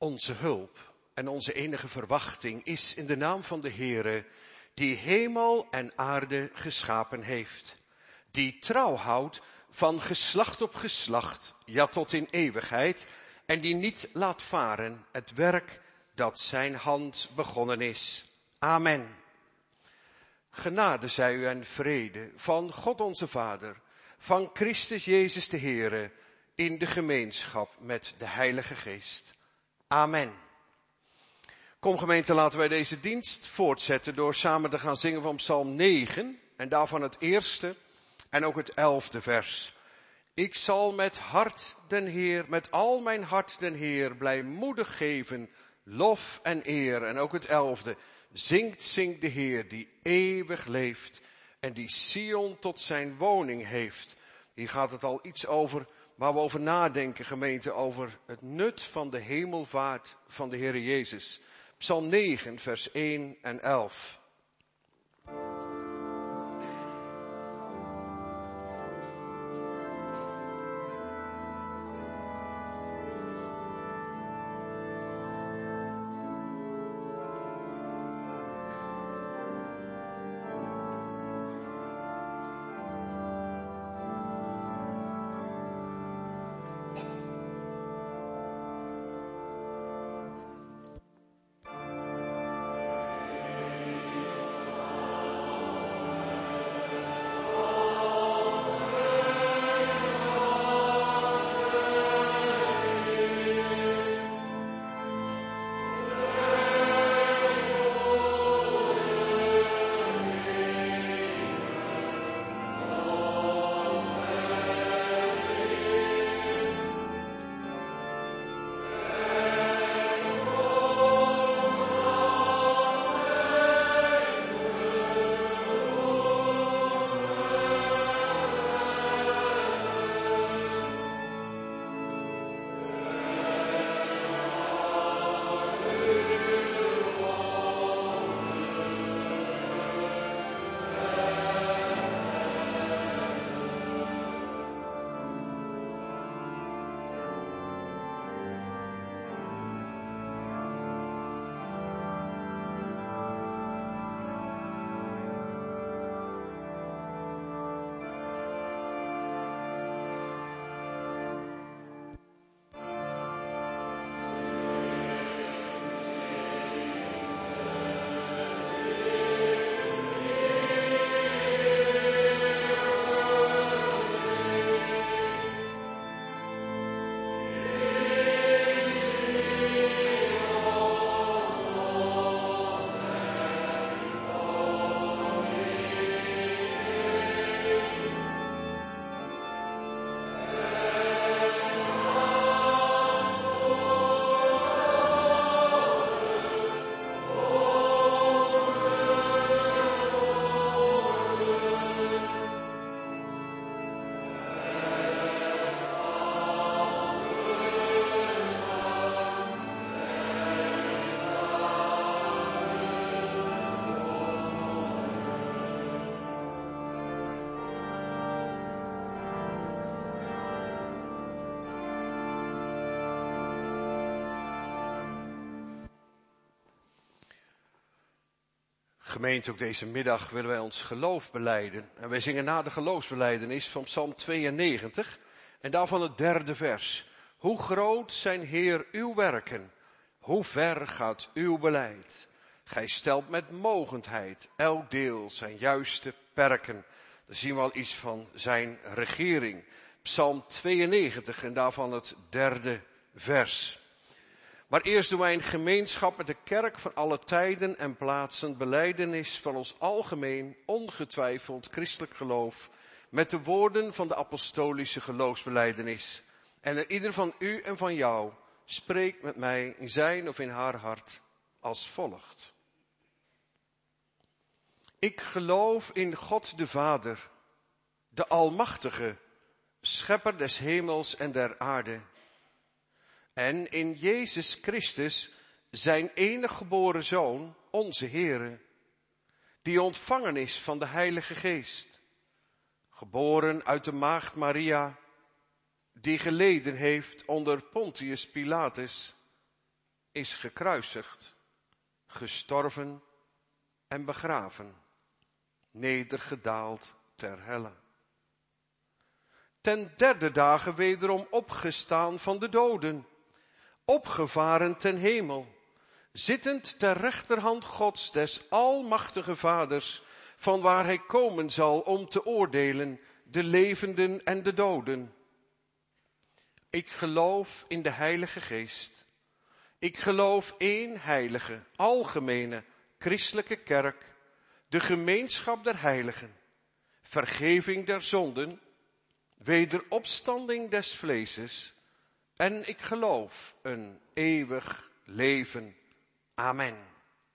Onze hulp en onze enige verwachting is in de naam van de Heere, die hemel en aarde geschapen heeft. Die trouw houdt van geslacht op geslacht, ja tot in eeuwigheid, en die niet laat varen het werk dat zijn hand begonnen is. Amen. Genade zij u en vrede van God onze Vader, van Christus Jezus de Heere, in de gemeenschap met de Heilige Geest. Amen. Kom gemeente, laten wij deze dienst voortzetten door samen te gaan zingen van Psalm 9 en daarvan het eerste en ook het 11e vers. Ik zal met al mijn hart den Heer blijmoedig geven, lof en eer. En ook het 11e. Zingt de Heer die eeuwig leeft en die Sion tot zijn woning heeft. Hier gaat het al iets over waar we over nadenken, gemeente, over het nut van de hemelvaart van de Heer Jezus. Psalm 9, vers 1 en 11. Gemeente, ook deze middag willen wij ons geloof belijden. En wij zingen na de geloofsbelijdenis van Psalm 92 en daarvan het 3e vers. Hoe groot zijn Heer uw werken, hoe ver gaat uw beleid. Gij stelt met mogendheid elk deel zijn juiste perken. Dan zien we al iets van zijn regering. Psalm 92 en daarvan het 3e vers. Maar eerst doen wij in gemeenschap met de kerk van alle tijden en plaatsen belijdenis van ons algemeen, ongetwijfeld christelijk geloof, met de woorden van de apostolische geloofsbelijdenis. En er ieder van u en van jou spreekt met mij in zijn of in haar hart als volgt. Ik geloof in God de Vader, de Almachtige, schepper des hemels en der aarde. En in Jezus Christus, zijn enige geboren Zoon, onze Heere, die ontvangen is van de Heilige Geest, geboren uit de maagd Maria, die geleden heeft onder Pontius Pilatus, is gekruisigd, gestorven en begraven, nedergedaald ter helle. Ten derde dagen wederom opgestaan van de doden, opgevaren ten hemel, zittend ter rechterhand Gods des almachtige Vaders, van waar hij komen zal om te oordelen de levenden en de doden. Ik geloof in de Heilige Geest. Ik geloof één heilige, algemene, christelijke kerk, de gemeenschap der heiligen, vergeving der zonden, wederopstanding des vleeses, en ik geloof een eeuwig leven. Amen.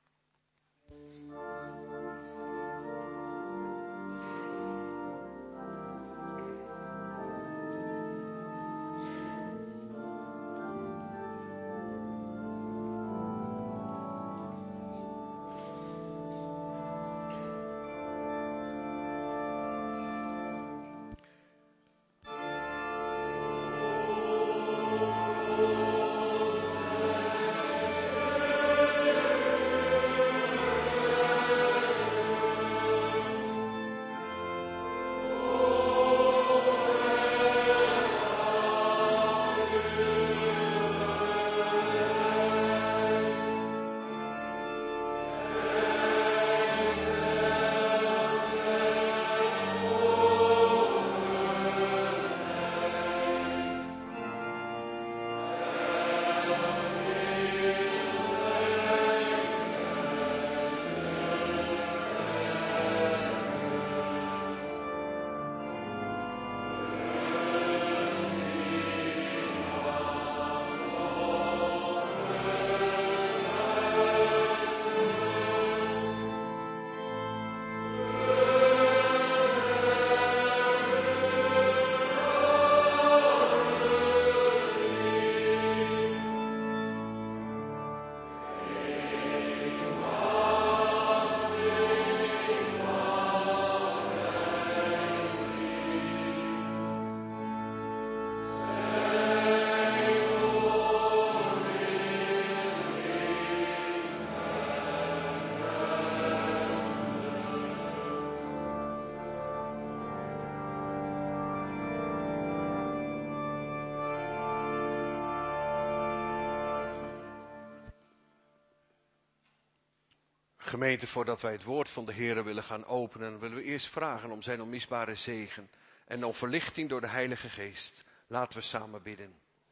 Gemeente, voordat wij het woord van de Heere willen gaan openen, willen we eerst vragen om zijn onmisbare zegen en om verlichting door de Heilige Geest. Laten we samen bidden.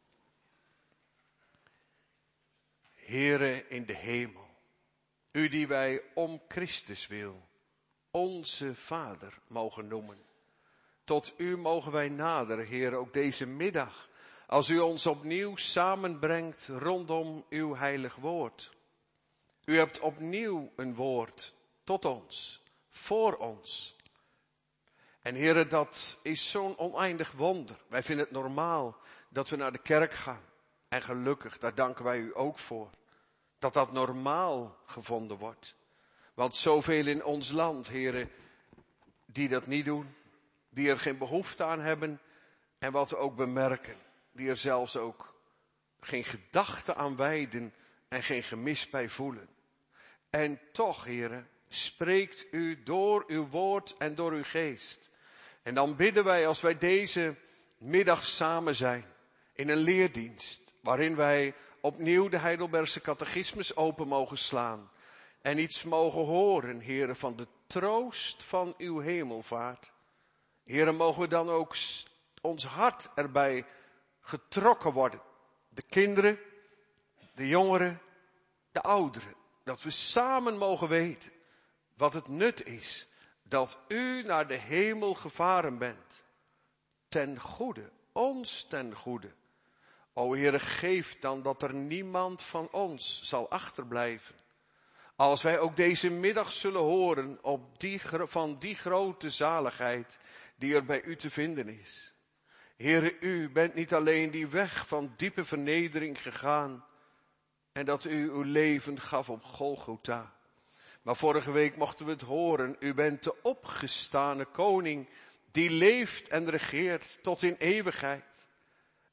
Heere in de hemel, u die wij om Christus wil, onze Vader mogen noemen. Tot u mogen wij naderen, Heere, ook deze middag, als u ons opnieuw samenbrengt rondom uw heilig woord. U hebt opnieuw een woord tot ons, voor ons. En Heere, dat is zo'n oneindig wonder. Wij vinden het normaal dat we naar de kerk gaan. En gelukkig, daar danken wij u ook voor. Dat dat normaal gevonden wordt. Want zoveel in ons land, Heere, die dat niet doen. Die er geen behoefte aan hebben. En wat we ook bemerken, die er zelfs ook geen gedachte aan wijden en geen gemis bij voelen. En toch, Heere, spreekt u door uw woord en door uw geest. En dan bidden wij, als wij deze middag samen zijn in een leerdienst, waarin wij opnieuw de Heidelbergse catechismus open mogen slaan en iets mogen horen, Heere, van de troost van uw hemelvaart. Heere, mogen we dan ook ons hart erbij getrokken worden. De kinderen, de jongeren, de ouderen. Dat we samen mogen weten wat het nut is dat u naar de hemel gevaren bent. Ten goede, ons ten goede. O Heere, geef dan dat er niemand van ons zal achterblijven. Als wij ook deze middag zullen horen van die grote zaligheid die er bij u te vinden is. Heere, u bent niet alleen die weg van diepe vernedering gegaan en dat u uw leven gaf op Golgotha. Maar vorige week mochten we het horen, u bent de opgestane koning die leeft en regeert tot in eeuwigheid.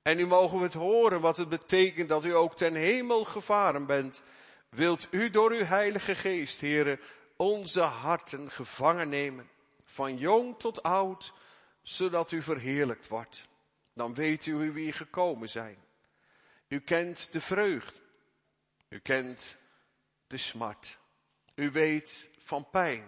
En nu mogen we het horen wat het betekent dat u ook ten hemel gevaren bent. Wilt u door uw Heilige Geest, Heere, onze harten gevangen nemen. Van jong tot oud, zodat u verheerlijkt wordt. Dan weet u hoe we hier gekomen zijn. U kent de vreugde. U kent de smart. U weet van pijn,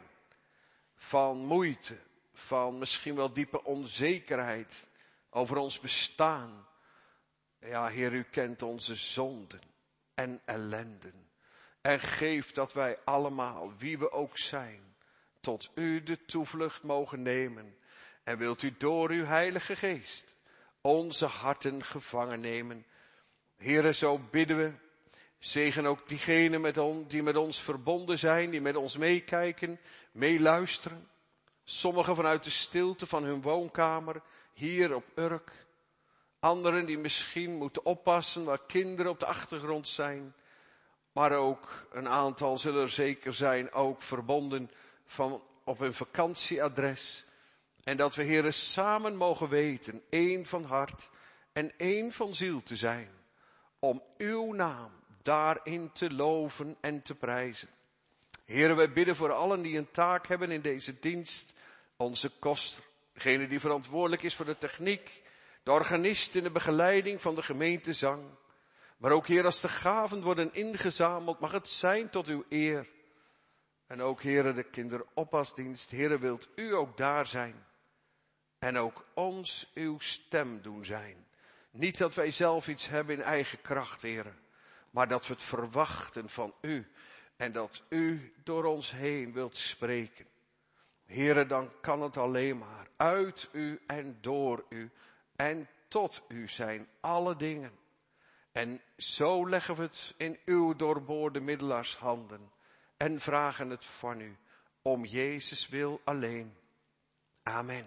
van moeite, van misschien wel diepe onzekerheid over ons bestaan. Ja, Heer, u kent onze zonden en ellenden. En geef dat wij allemaal, wie we ook zijn, tot u de toevlucht mogen nemen. En wilt u door uw Heilige Geest onze harten gevangen nemen. Heere, zo bidden we. Zegen ook diegenen die met ons verbonden zijn, die met ons meekijken, meeluisteren. Sommigen vanuit de stilte van hun woonkamer, hier op Urk. Anderen die misschien moeten oppassen waar kinderen op de achtergrond zijn. Maar ook een aantal zullen er zeker zijn, ook verbonden op hun vakantieadres. En dat we, Heere, samen mogen weten, één van hart en één van ziel te zijn. Om uw naam daarin te loven en te prijzen. Heere, wij bidden voor allen die een taak hebben in deze dienst. Onze koster, degene die verantwoordelijk is voor de techniek. De organist in de begeleiding van de gemeentezang. Maar ook, Heer, als de gaven worden ingezameld, mag het zijn tot uw eer. En ook, Heer, de kinderoppasdienst. Heer, wilt u ook daar zijn. En ook ons uw stem doen zijn. Niet dat wij zelf iets hebben in eigen kracht, Heer. Maar dat we het verwachten van u. En dat u door ons heen wilt spreken. Heer, dan kan het alleen maar uit u en door u. En tot u zijn alle dingen. En zo leggen we het in uw doorboorde middelaarshanden. En vragen het van u. Om Jezus wil alleen. Amen.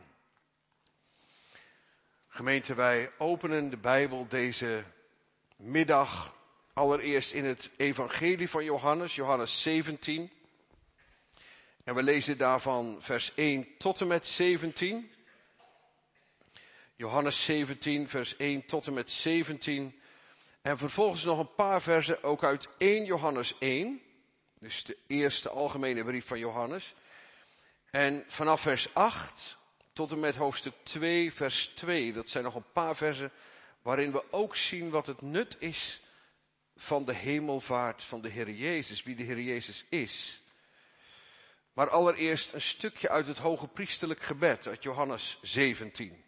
Gemeente, wij openen de Bijbel deze middag allereerst in het evangelie van Johannes, Johannes 17. En we lezen daarvan vers 1 tot en met 17. Johannes 17, vers 1 tot en met 17. En vervolgens nog een paar versen ook uit 1 Johannes 1. Dus de eerste algemene brief van Johannes. En vanaf vers 8 tot en met hoofdstuk 2, vers 2. Dat zijn nog een paar versen waarin we ook zien wat het nut is van de hemelvaart van de Heer Jezus. Wie de Heer Jezus is. Maar allereerst een stukje uit het hoge priesterlijk gebed uit Johannes 17.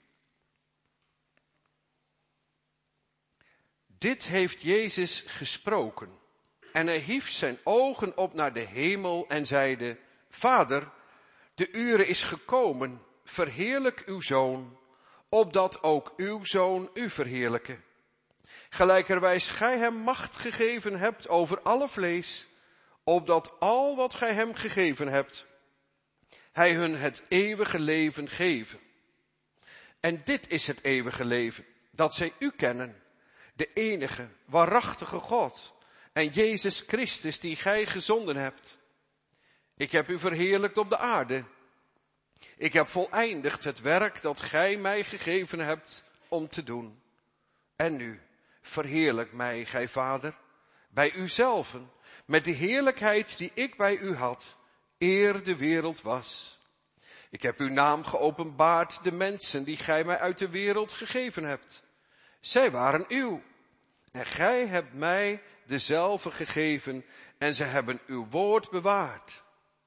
Dit heeft Jezus gesproken. En hij hief zijn ogen op naar de hemel en zeide: Vader, de ure is gekomen, verheerlijk uw Zoon, opdat ook uw Zoon u verheerlijke. Gelijkerwijs gij hem macht gegeven hebt over alle vlees, opdat al wat gij hem gegeven hebt, hij hun het eeuwige leven geven. En dit is het eeuwige leven, dat zij u kennen, de enige, waarachtige God, en Jezus Christus die gij gezonden hebt. Ik heb u verheerlijkt op de aarde. Ik heb voleindigd het werk dat gij mij gegeven hebt om te doen. En nu, verheerlijk mij, gij Vader, bij uzelven, met de heerlijkheid die ik bij u had, eer de wereld was. Ik heb uw naam geopenbaard de mensen die gij mij uit de wereld gegeven hebt. Zij waren uw. En gij hebt mij dezelfde gegeven en zij hebben uw woord bewaard.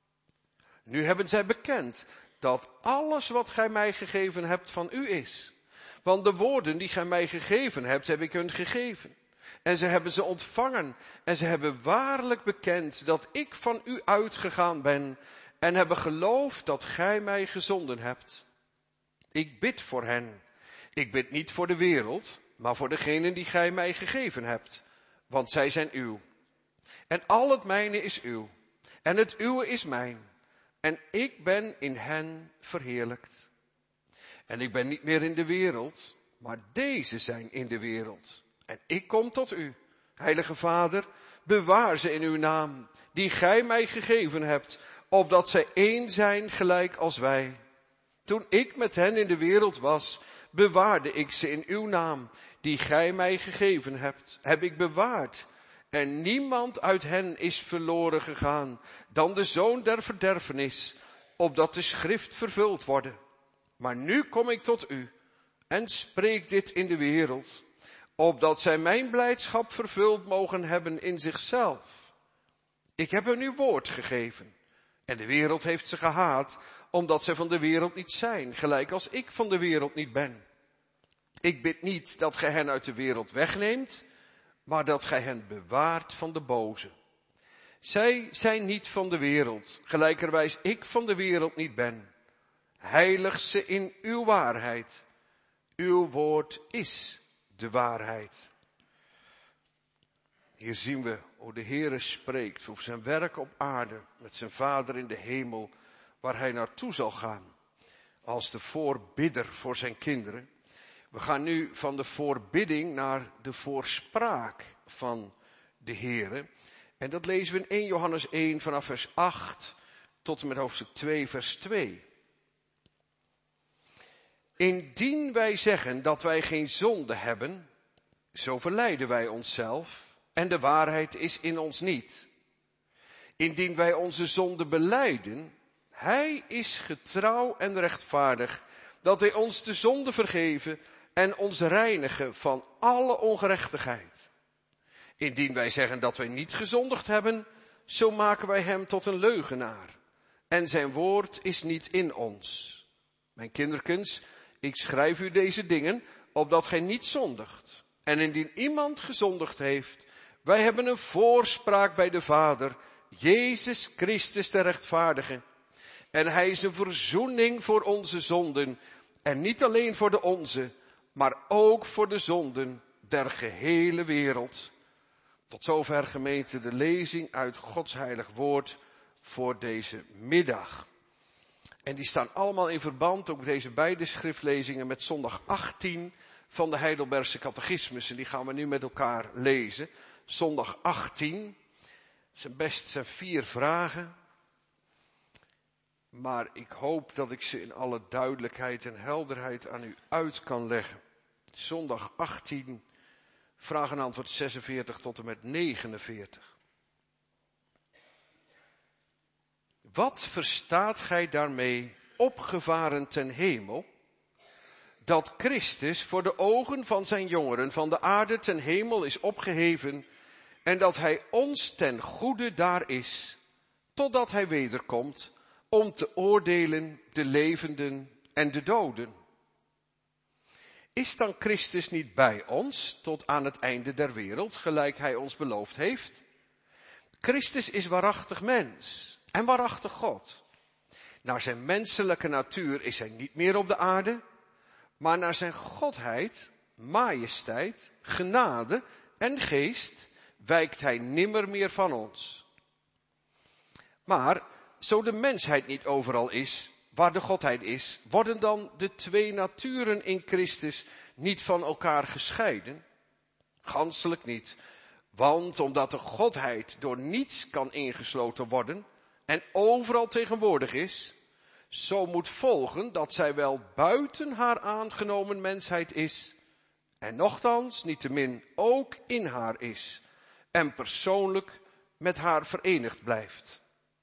Nu hebben zij bekend dat alles wat gij mij gegeven hebt van u is. Want de woorden die gij mij gegeven hebt, heb ik hun gegeven. En ze hebben ze ontvangen. En ze hebben waarlijk bekend dat ik van u uitgegaan ben. En hebben geloofd dat gij mij gezonden hebt. Ik bid voor hen. Ik bid niet voor de wereld, maar voor degenen die gij mij gegeven hebt. Want zij zijn uw. En al het mijne is uw. En het uwe is mijn. En ik ben in hen verheerlijkt. En ik ben niet meer in de wereld, maar deze zijn in de wereld. En ik kom tot u. Heilige Vader, bewaar ze in uw naam, die gij mij gegeven hebt, opdat zij één zijn gelijk als wij. Toen ik met hen in de wereld was, bewaarde ik ze in uw naam, die gij mij gegeven hebt, heb ik bewaard. En niemand uit hen is verloren gegaan dan de zoon der verderfenis, opdat de schrift vervuld worden. Maar nu kom ik tot u en spreek dit in de wereld, opdat zij mijn blijdschap vervuld mogen hebben in zichzelf. Ik heb hun uw woord gegeven en de wereld heeft ze gehaat, omdat zij van de wereld niet zijn, gelijk als ik van de wereld niet ben. Ik bid niet dat gij hen uit de wereld wegneemt, maar dat gij hen bewaart van de boze. Zij zijn niet van de wereld, gelijkerwijs ik van de wereld niet ben. Heilig ze in uw waarheid. Uw woord is de waarheid. Hier zien we hoe de Heere spreekt over zijn werk op aarde met zijn Vader in de hemel, waar hij naartoe zal gaan als de voorbidder voor zijn kinderen. We gaan nu van de voorbidding naar de voorspraak van de Heere. En dat lezen we in 1 Johannes 1 vanaf vers 8 tot en met hoofdstuk 2 vers 2. Indien wij zeggen dat wij geen zonde hebben, zo verleiden wij onszelf en de waarheid is in ons niet. Indien wij onze zonde belijden, hij is getrouw en rechtvaardig, dat hij ons de zonde vergeven en ons reinigen van alle ongerechtigheid. Indien wij zeggen dat wij niet gezondigd hebben, zo maken wij hem tot een leugenaar. En zijn woord is niet in ons. Mijn kinderkens, ik schrijf u deze dingen, opdat gij niet zondigt. En indien iemand gezondigd heeft, wij hebben een voorspraak bij de Vader, Jezus Christus de rechtvaardige. En hij is een verzoening voor onze zonden, en niet alleen voor de onze, maar ook voor de zonden der gehele wereld. Tot zover, gemeente, de lezing uit Gods heilig woord voor deze middag. En die staan allemaal in verband, ook deze beide schriftlezingen, met zondag 18 van de Heidelbergse catechismus. En die gaan we nu met elkaar lezen. Zondag 18, zijn 4 vragen. Maar ik hoop dat ik ze in alle duidelijkheid en helderheid aan u uit kan leggen. Zondag 18, vraag en antwoord 46 tot en met 49. Wat verstaat gij daarmee, opgevaren ten hemel, dat Christus voor de ogen van zijn jongeren van de aarde ten hemel is opgeheven en dat hij ons ten goede daar is, totdat hij wederkomt om te oordelen de levenden en de doden? Is dan Christus niet bij ons tot aan het einde der wereld, gelijk hij ons beloofd heeft? Christus is waarachtig mens en waarachtig God. Naar zijn menselijke natuur is hij niet meer op de aarde, maar naar zijn godheid, majesteit, genade en geest wijkt hij nimmer meer van ons. Maar zo de mensheid niet overal is waar de godheid is, worden dan de 2 naturen in Christus niet van elkaar gescheiden? Ganselijk niet. Want omdat de godheid door niets kan ingesloten worden en overal tegenwoordig is, zo moet volgen dat zij wel buiten haar aangenomen mensheid is en nochtans niettemin ook in haar is en persoonlijk met haar verenigd blijft.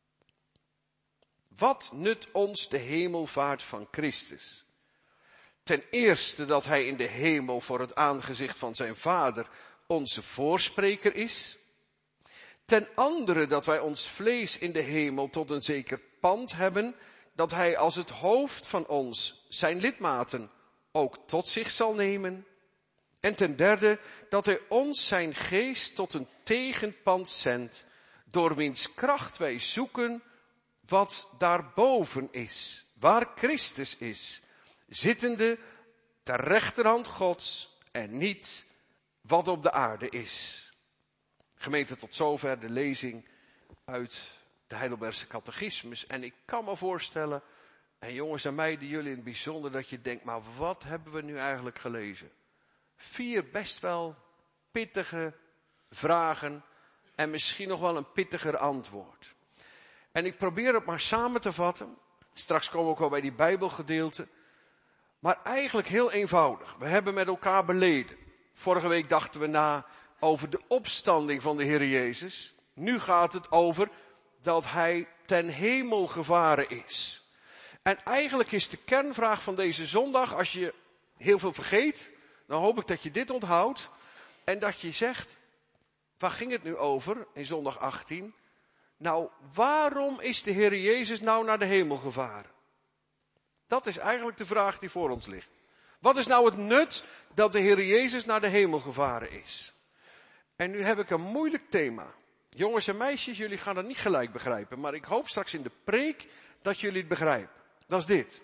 Wat nut ons de hemelvaart van Christus? Ten eerste dat hij in de hemel voor het aangezicht van zijn Vader onze voorspreker is. Ten andere dat wij ons vlees in de hemel tot een zeker pand hebben, dat hij als het hoofd van ons, zijn lidmaten, ook tot zich zal nemen. En ten derde dat hij ons zijn geest tot een tegenpand zendt, door wiens kracht wij zoeken wat daarboven is, waar Christus is, zittende ter rechterhand Gods en niet wat op de aarde is. Gemeente, tot zover de lezing uit de Heidelbergse catechismus. En ik kan me voorstellen, en jongens en meiden, jullie in het bijzonder, dat je denkt, maar wat hebben we nu eigenlijk gelezen? 4 best wel pittige vragen en misschien nog wel een pittiger antwoord. En ik probeer het maar samen te vatten. Straks komen we ook wel bij die Bijbelgedeelte. Maar eigenlijk heel eenvoudig. We hebben met elkaar beleden. Vorige week dachten we na over de opstanding van de Heer Jezus. Nu gaat het over dat hij ten hemel gevaren is. En eigenlijk is de kernvraag van deze zondag, als je heel veel vergeet, dan hoop ik dat je dit onthoudt. En dat je zegt, waar ging het nu over in zondag 18? Nou, waarom is de Heer Jezus nou naar de hemel gevaren? Dat is eigenlijk de vraag die voor ons ligt. Wat is nou het nut dat de Heer Jezus naar de hemel gevaren is? En nu heb ik een moeilijk thema. Jongens en meisjes, jullie gaan het niet gelijk begrijpen, maar ik hoop straks in de preek dat jullie het begrijpen. Dat is dit.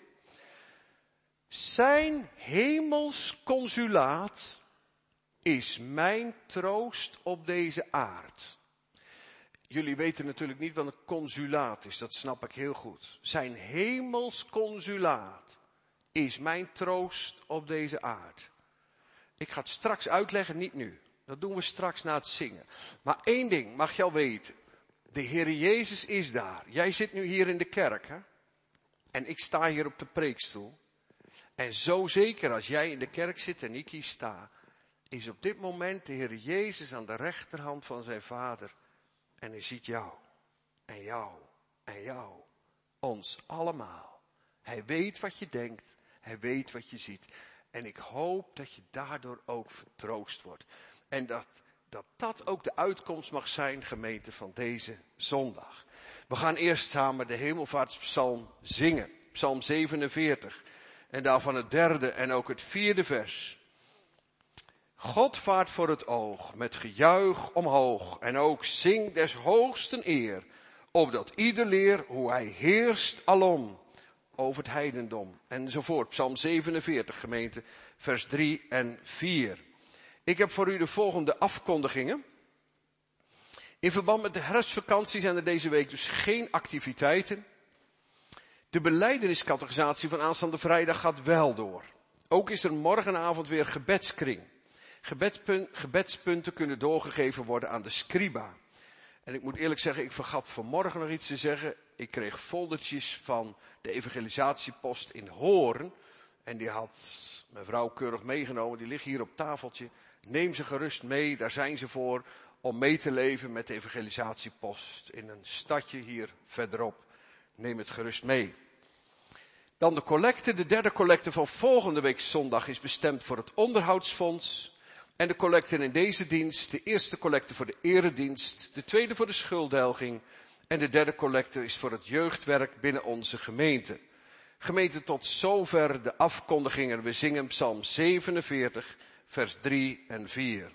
Zijn hemels consulaat is mijn troost op deze aard. Jullie weten natuurlijk niet wat een consulaat is, dat snap ik heel goed. Zijn hemels consulaat is mijn troost op deze aard. Ik ga het straks uitleggen, niet nu. Dat doen we straks na het zingen. Maar één ding mag je al weten. De Heer Jezus is daar. Jij zit nu hier in de kerk, hè? En ik sta hier op de preekstoel. En zo zeker als jij in de kerk zit en ik hier sta, is op dit moment de Heer Jezus aan de rechterhand van zijn Vader. En hij ziet jou. En jou. En jou. Ons allemaal. Hij weet wat je denkt. Hij weet wat je ziet. En ik hoop dat je daardoor ook vertroost wordt. En dat ook de uitkomst mag zijn, gemeente, van deze zondag. We gaan eerst samen de hemelvaartspsalm zingen. Psalm 47. En daarvan het 3e en ook het 4e vers. God vaart voor het oog, met gejuich omhoog. En ook zing des hoogsten eer, opdat ieder leer hoe hij heerst alom over het heidendom. Enzovoort. Psalm 47, gemeente, vers 3 en 4. Ik heb voor u de volgende afkondigingen. In verband met de herfstvakantie zijn er deze week dus geen activiteiten. De belijdeniscatechisatie van aanstaande vrijdag gaat wel door. Ook is er morgenavond weer gebedskring. Gebedspunten kunnen doorgegeven worden aan de scriba. En ik moet eerlijk zeggen, ik vergat vanmorgen nog iets te zeggen. Ik kreeg foldertjes van de evangelisatiepost in Hoorn. En die had mevrouw keurig meegenomen. Die liggen hier op tafeltje. Neem ze gerust mee, daar zijn ze voor. Om mee te leven met de evangelisatiepost in een stadje hier verderop. Neem het gerust mee. Dan de collecte. De 3e collecte van volgende week zondag is bestemd voor het onderhoudsfonds. En de collecten in deze dienst, de eerste collecte voor de eredienst, de tweede voor de schulddelging en de 3e collecte is voor het jeugdwerk binnen onze gemeente. Gemeente, tot zover de afkondigingen. We zingen Psalm 47, vers 3 en 4.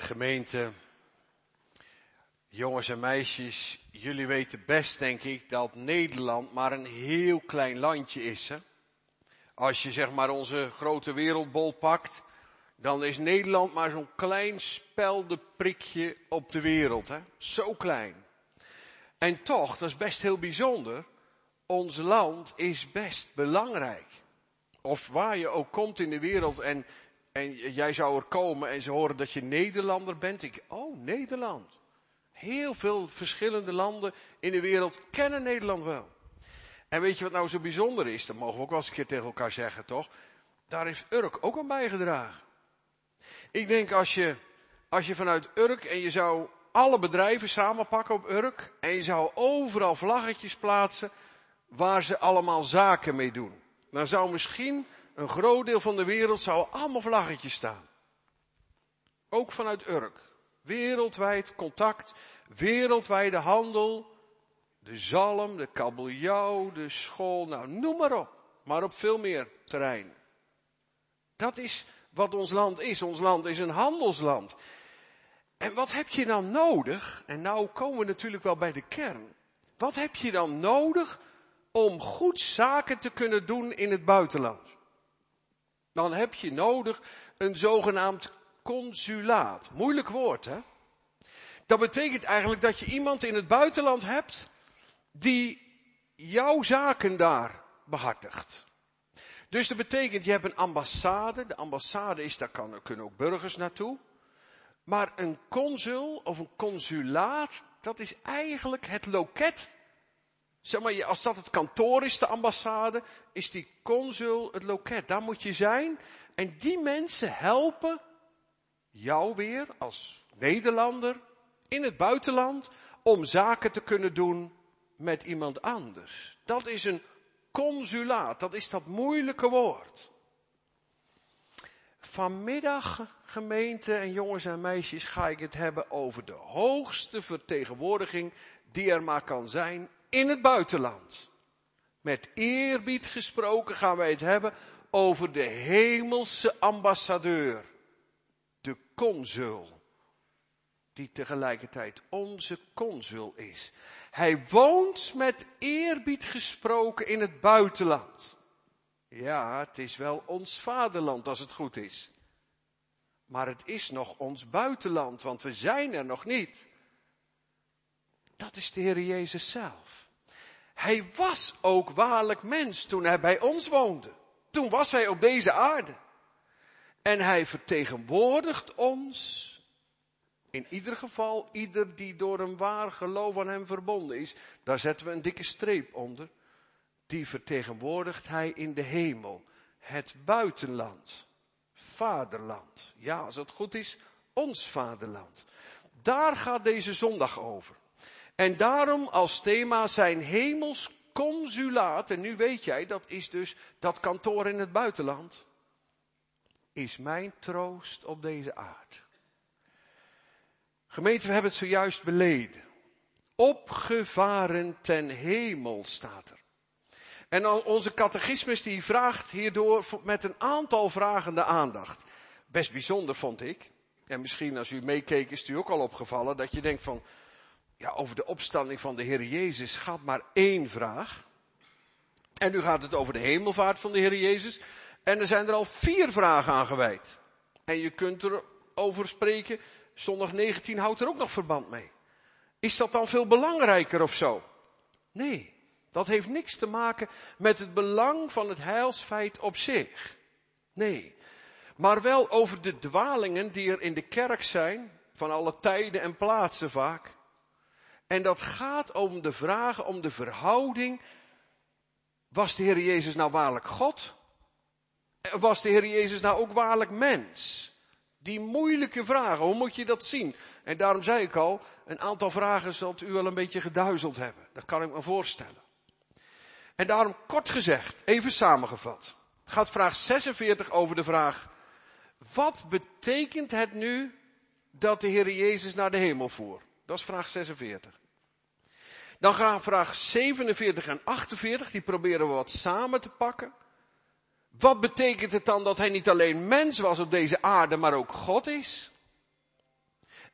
Gemeente, jongens en meisjes, jullie weten best, denk ik, dat Nederland maar een heel klein landje is. Hè? Als je zeg maar onze grote wereldbol pakt, dan is Nederland maar zo'n klein speldenprikje op de wereld. Hè? Zo klein. En toch, dat is best heel bijzonder, ons land is best belangrijk. Of waar je ook komt in de wereld en jij zou er komen en ze horen dat je Nederlander bent. Oh, Nederland. Heel veel verschillende landen in de wereld kennen Nederland wel. En weet je wat nou zo bijzonder is? Dat mogen we ook wel eens een keer tegen elkaar zeggen, toch? Daar heeft Urk ook aan bijgedragen. Ik denk als je vanuit Urk en je zou alle bedrijven samenpakken op Urk en je zou overal vlaggetjes plaatsen waar ze allemaal zaken mee doen. Dan zou misschien een groot deel van de wereld zou allemaal vlaggetjes staan. Ook vanuit Urk. Wereldwijd contact, wereldwijde handel, de zalm, de kabeljauw, de school, nou noem maar op. Maar op veel meer terrein. Dat is wat ons land is. Ons land is een handelsland. En wat heb je dan nodig? En nou komen we natuurlijk wel bij de kern. Wat heb je dan nodig om goed zaken te kunnen doen in het buitenland? Dan heb je nodig een zogenaamd consulaat. Moeilijk woord, hè? Dat betekent eigenlijk dat je iemand in het buitenland hebt die jouw zaken daar behartigt. Dus dat betekent, je hebt een ambassade. De ambassade is, daar kunnen ook burgers naartoe. Maar een consul of een consulaat, dat is eigenlijk het loket. Zeg maar, als dat het kantoor is, de ambassade, is die consul het loket. Daar moet je zijn. En die mensen helpen jou weer als Nederlander in het buitenland om zaken te kunnen doen met iemand anders. Dat is een consulaat. Dat is dat moeilijke woord. Vanmiddag, gemeente en jongens en meisjes, ga ik het hebben over de hoogste vertegenwoordiging die er maar kan zijn in het buitenland. Met eerbied gesproken gaan wij het hebben over de hemelse ambassadeur. De consul. Die tegelijkertijd onze consul is. Hij woont met eerbied gesproken in het buitenland. Ja, het is wel ons vaderland als het goed is. Maar het is nog ons buitenland, want we zijn er nog niet. Dat is de Heer Jezus zelf. Hij was ook waarlijk mens toen hij bij ons woonde. Toen was hij op deze aarde. En hij vertegenwoordigt ons. In ieder geval, ieder die door een waar geloof aan hem verbonden is. Daar zetten we een dikke streep onder. Die vertegenwoordigt hij in de hemel. Het buitenland. Vaderland. Ja, als het goed is, ons vaderland. Daar gaat deze zondag over. En daarom als thema zijn hemels consulaat. En nu weet jij, dat is dus dat kantoor in het buitenland. Is mijn troost op deze aarde. Gemeente, we hebben het zojuist beleden. Opgevaren ten hemel staat er. En onze catechismus die vraagt hierdoor met een aantal vragen de aandacht. Best bijzonder vond ik. En misschien als u meekeek is het u ook al opgevallen dat je denkt van, ja, over de opstanding van de Heer Jezus gaat maar één vraag. En nu gaat het over de hemelvaart van de Heer Jezus. En er zijn er al 4 vragen aan gewijd. En je kunt erover spreken, zondag 19 houdt er ook nog verband mee. Is dat dan veel belangrijker of zo? Nee, dat heeft niks te maken met het belang van het heilsfeit op zich. Nee, maar wel over de dwalingen die er in de kerk zijn, van alle tijden en plaatsen vaak. En dat gaat om de vragen, om de verhouding. Was de Heer Jezus nou waarlijk God? Was de Heer Jezus nou ook waarlijk mens? Die moeilijke vragen, hoe moet je dat zien? En daarom zei ik al, een aantal vragen zult u wel een beetje geduizeld hebben. Dat kan ik me voorstellen. En daarom kort gezegd, even samengevat, gaat vraag 46 over de vraag, wat betekent het nu dat de Heer Jezus naar de hemel voer? Dat is vraag 46. Dan gaan vraag 47 en 48, die proberen we wat samen te pakken. Wat betekent het dan dat hij niet alleen mens was op deze aarde, maar ook God is?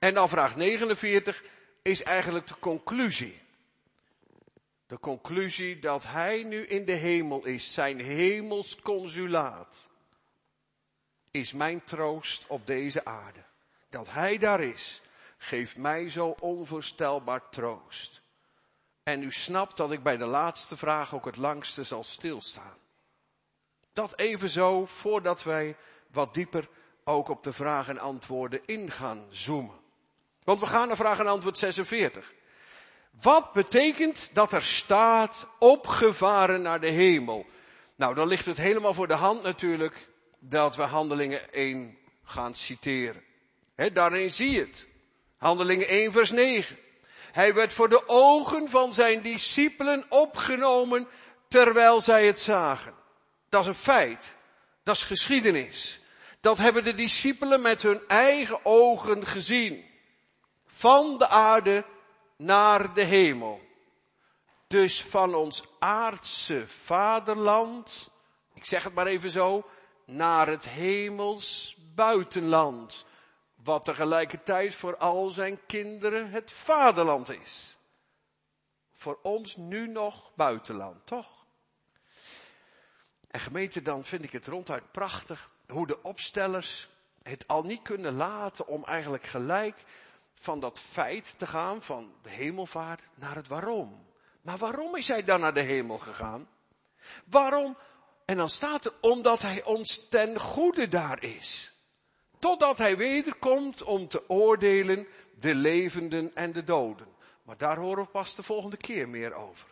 En dan vraag 49 is eigenlijk de conclusie. De conclusie dat hij nu in de hemel is, zijn hemels consulaat, is mijn troost op deze aarde. Dat hij daar is, geeft mij zo onvoorstelbaar troost. En u snapt dat ik bij de laatste vraag ook het langste zal stilstaan. Dat even zo, voordat wij wat dieper ook op de vragen en antwoorden in gaan zoomen. Want we gaan naar vraag en antwoord 46. Wat betekent dat er staat, opgevaren naar de hemel? Nou, dan ligt het helemaal voor de hand natuurlijk dat we Handelingen 1 gaan citeren. Daarin zie je het. Handelingen 1 vers 9. Hij werd voor de ogen van zijn discipelen opgenomen terwijl zij het zagen. Dat is een feit. Dat is geschiedenis. Dat hebben de discipelen met hun eigen ogen gezien. Van de aarde naar de hemel. Dus van ons aardse vaderland, ik zeg het maar even zo, naar het hemels buitenland. Wat tegelijkertijd voor al zijn kinderen het vaderland is. Voor ons nu nog buitenland, toch? En gemeente, dan vind ik het ronduit prachtig hoe de opstellers het al niet kunnen laten om eigenlijk gelijk van dat feit te gaan, van de hemelvaart, naar het waarom. Maar waarom is hij dan naar de hemel gegaan? Waarom? En dan staat er, omdat hij ons ten goede daar is. Totdat hij wederkomt om te oordelen de levenden en de doden. Maar daar horen we pas de volgende keer meer over.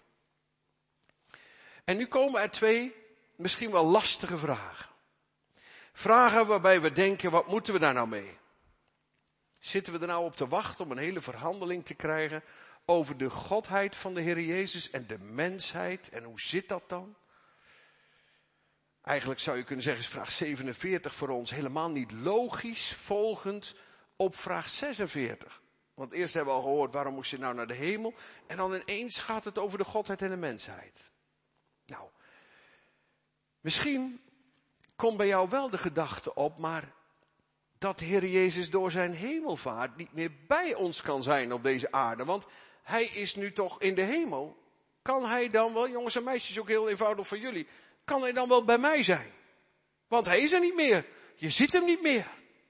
En nu komen er 2 misschien wel lastige vragen. Vragen waarbij we denken, wat moeten we daar nou mee? Zitten we er nou op te wachten om een hele verhandeling te krijgen over de godheid van de Heer Jezus en de mensheid? En hoe zit dat dan? Eigenlijk zou je kunnen zeggen, is vraag 47 voor ons helemaal niet logisch volgend op vraag 46. Want eerst hebben we al gehoord, waarom moest je nou naar de hemel? En dan ineens gaat het over de godheid en de mensheid. Nou, misschien komt bij jou wel de gedachte op, maar dat de Heer Jezus door zijn hemelvaart niet meer bij ons kan zijn op deze aarde. Want hij is nu toch in de hemel. Kan hij dan wel, jongens en meisjes, ook heel eenvoudig voor jullie, kan hij dan wel bij mij zijn? Want hij is er niet meer. Je ziet hem niet meer.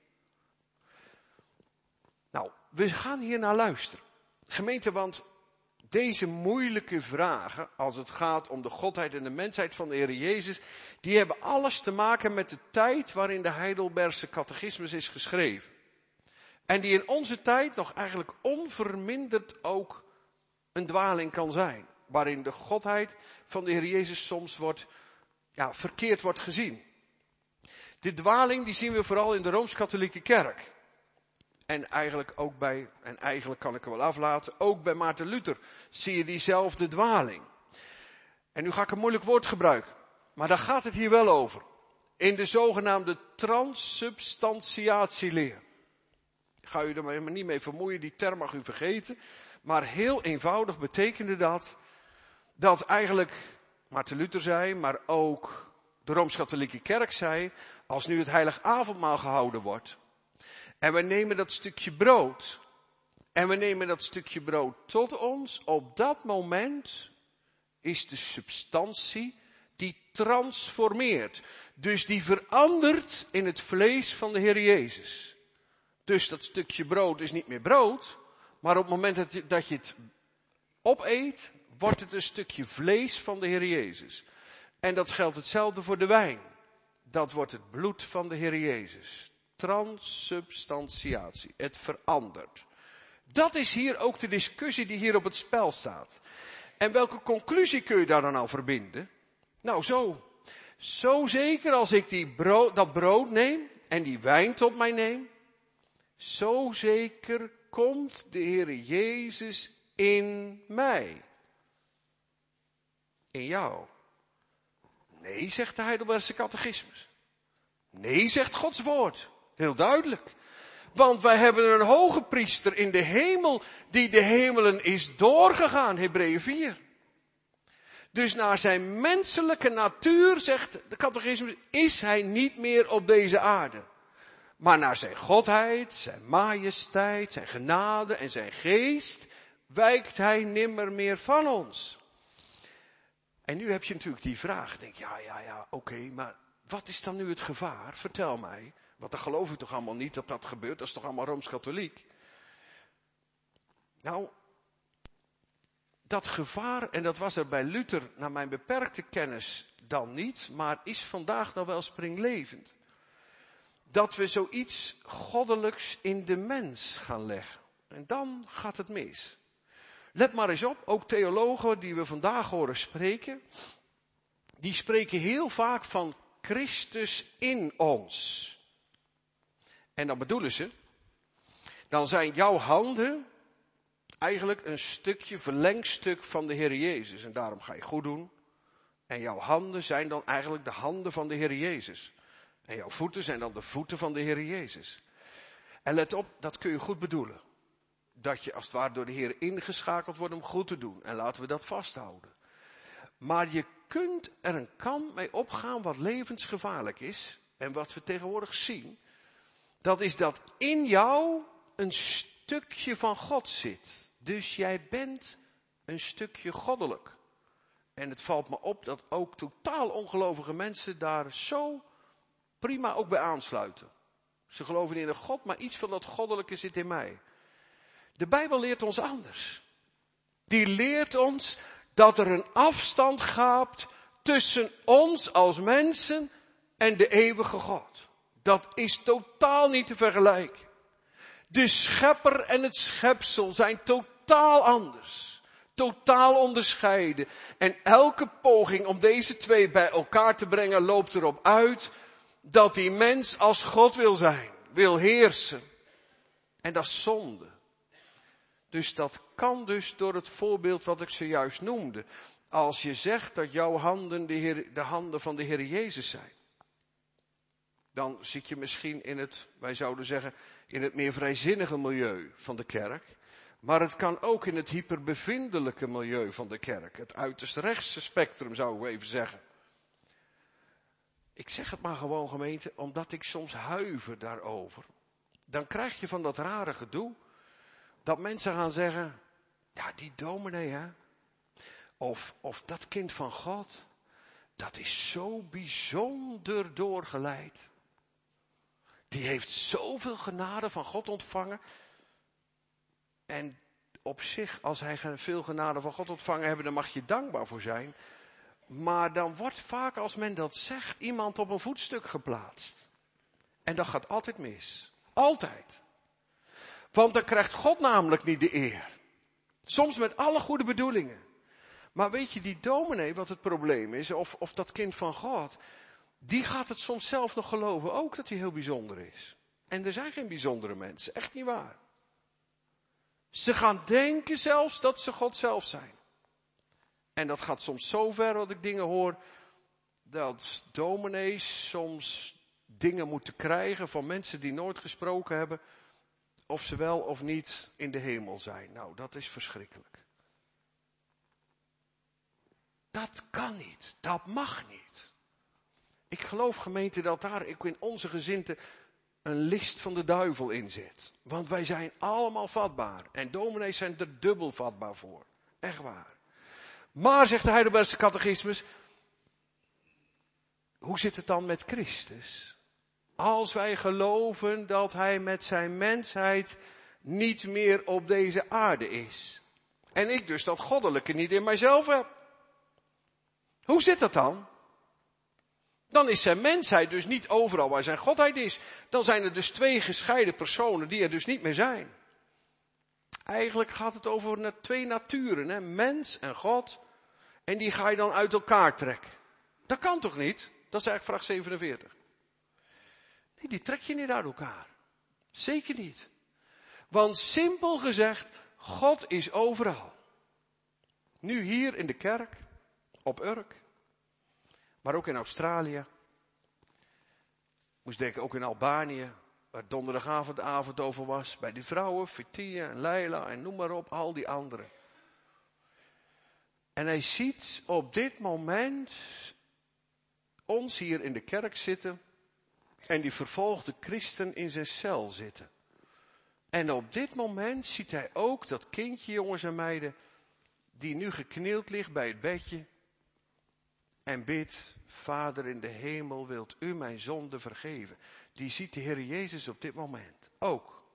Nou, we gaan hier naar luisteren. Gemeente, want deze moeilijke vragen, als het gaat om de godheid en de mensheid van de Heer Jezus, die hebben alles te maken met de tijd waarin de Heidelbergse catechismus is geschreven. En die in onze tijd nog eigenlijk onverminderd ook een dwaling kan zijn. Waarin de godheid van de Heer Jezus soms verkeerd wordt gezien. De dwaling die zien we vooral in de Rooms-Katholieke Kerk. En eigenlijk kan ik er wel aflaten, ook bij Maarten Luther zie je diezelfde dwaling. En nu ga ik een moeilijk woord gebruiken, maar daar gaat het hier wel over. In de zogenaamde transsubstantiatieleer. Ik ga u er maar niet mee vermoeien, die term mag u vergeten. Maar heel eenvoudig betekende dat eigenlijk Maarten Luther zei, maar ook de Rooms-Katholieke Kerk zei, als nu het heilig avondmaal gehouden wordt, en we nemen dat stukje brood. En we nemen dat stukje brood tot ons. Op dat moment is de substantie die transformeert. Dus die verandert in het vlees van de Heer Jezus. Dus dat stukje brood is niet meer brood. Maar op het moment dat je het opeet, wordt het een stukje vlees van de Heer Jezus. En dat geldt hetzelfde voor de wijn. Dat wordt het bloed van de Heer Jezus. Transsubstantiatie. Het verandert. Dat is hier ook de discussie die hier op het spel staat. En welke conclusie kun je daar dan aan verbinden? Nou zo. Zo zeker als ik dat brood neem en die wijn tot mij neem. Zo zeker komt de Heer Jezus in mij. In jou. Nee, zegt de Heidelbergse catechismus. Nee, zegt Gods woord. Heel duidelijk. Want wij hebben een hoge priester in de hemel die de hemelen is doorgegaan. Hebreeën 4. Dus naar zijn menselijke natuur, zegt de catechismus, is hij niet meer op deze aarde. Maar naar zijn godheid, zijn majesteit, zijn genade en zijn geest wijkt hij nimmer meer van ons. En nu heb je natuurlijk die vraag. Denk, oké, maar wat is dan nu het gevaar? Vertel mij. Want dan geloof ik toch allemaal niet dat dat gebeurt. Dat is toch allemaal Rooms-Katholiek? Nou, dat gevaar, en dat was er bij Luther naar mijn beperkte kennis dan niet, maar is vandaag nog wel springlevend. Dat we zoiets goddelijks in de mens gaan leggen. En dan gaat het mis. Let maar eens op, ook theologen die we vandaag horen spreken, die spreken heel vaak van Christus in ons. En dan bedoelen ze, dan zijn jouw handen eigenlijk een stukje, verlengstuk van de Heer Jezus. En daarom ga je goed doen. En jouw handen zijn dan eigenlijk de handen van de Heer Jezus. En jouw voeten zijn dan de voeten van de Heer Jezus. En let op, dat kun je goed bedoelen. Dat je als het ware door de Heer ingeschakeld wordt om goed te doen. En laten we dat vasthouden. Maar je kunt er een kant mee opgaan wat levensgevaarlijk is. En wat we tegenwoordig zien. Dat is dat in jou een stukje van God zit. Dus jij bent een stukje goddelijk. En het valt me op dat ook totaal ongelovige mensen daar zo prima ook bij aansluiten. Ze geloven in een God, maar iets van dat goddelijke zit in mij. De Bijbel leert ons anders. Die leert ons dat er een afstand gaat tussen ons als mensen en de eeuwige God. Dat is totaal niet te vergelijken. De schepper en het schepsel zijn totaal anders. Totaal onderscheiden. En elke poging om deze twee bij elkaar te brengen loopt erop uit dat die mens als God wil zijn. Wil heersen. En dat is zonde. Dus dat kan dus door het voorbeeld wat ik zojuist noemde. Als je zegt dat jouw handen de handen van de Heer Jezus zijn. Dan zit je misschien in het, wij zouden zeggen, in het meer vrijzinnige milieu van de kerk. Maar het kan ook in het hyperbevindelijke milieu van de kerk. Het uiterst rechtse spectrum zou ik even zeggen. Ik zeg het maar gewoon gemeente, omdat ik soms huiver daarover. Dan krijg je van dat rare gedoe. Dat mensen gaan zeggen, ja die dominee hè. Of dat kind van God. Dat is zo bijzonder doorgeleid. Die heeft zoveel genade van God ontvangen. En op zich, als hij veel genade van God ontvangen heeft, dan mag je dankbaar voor zijn. Maar dan wordt vaak, als men dat zegt, iemand op een voetstuk geplaatst. En dat gaat altijd mis. Altijd. Want dan krijgt God namelijk niet de eer. Soms met alle goede bedoelingen. Maar weet je, die dominee, wat het probleem is, of dat kind van God, die gaat het soms zelf nog geloven ook dat hij heel bijzonder is. En er zijn geen bijzondere mensen, echt niet waar. Ze gaan denken zelfs dat ze God zelf zijn. En dat gaat soms zo ver dat ik dingen hoor, dat dominees soms dingen moeten krijgen van mensen die nooit gesproken hebben, of ze wel of niet in de hemel zijn. Nou, dat is verschrikkelijk. Dat kan niet, dat mag niet. Ik geloof gemeente dat daar in onze gezindte een list van de duivel in zit. Want wij zijn allemaal vatbaar. En dominees zijn er dubbel vatbaar voor. Echt waar. Maar, zegt de Heidelbergse catechismus, hoe zit het dan met Christus? Als wij geloven dat hij met zijn mensheid niet meer op deze aarde is. En ik dus dat goddelijke niet in mijzelf heb. Hoe zit dat dan? Dan is zijn mensheid dus niet overal waar zijn godheid is. Dan zijn er dus twee gescheiden personen die er dus niet meer zijn. Eigenlijk gaat het over twee naturen, hè? Mens en God. En die ga je dan uit elkaar trekken. Dat kan toch niet? Dat is eigenlijk vraag 47. Nee, die trek je niet uit elkaar. Zeker niet. Want simpel gezegd, God is overal. Nu hier in de kerk, op Urk. Maar ook in Australië. Moest denken ook in Albanië. Waar donderdagavond over was. Bij die vrouwen, Fetia en Leila en noem maar op. Al die anderen. En hij ziet op dit moment ons hier in de kerk zitten. en die vervolgde christen in zijn cel zitten. En op dit moment ziet hij ook dat kindje, jongens en meiden, die nu geknield ligt bij het bedje en bidt: Vader in de hemel, wilt u mijn zonde vergeven? Die ziet de Heer Jezus op dit moment ook.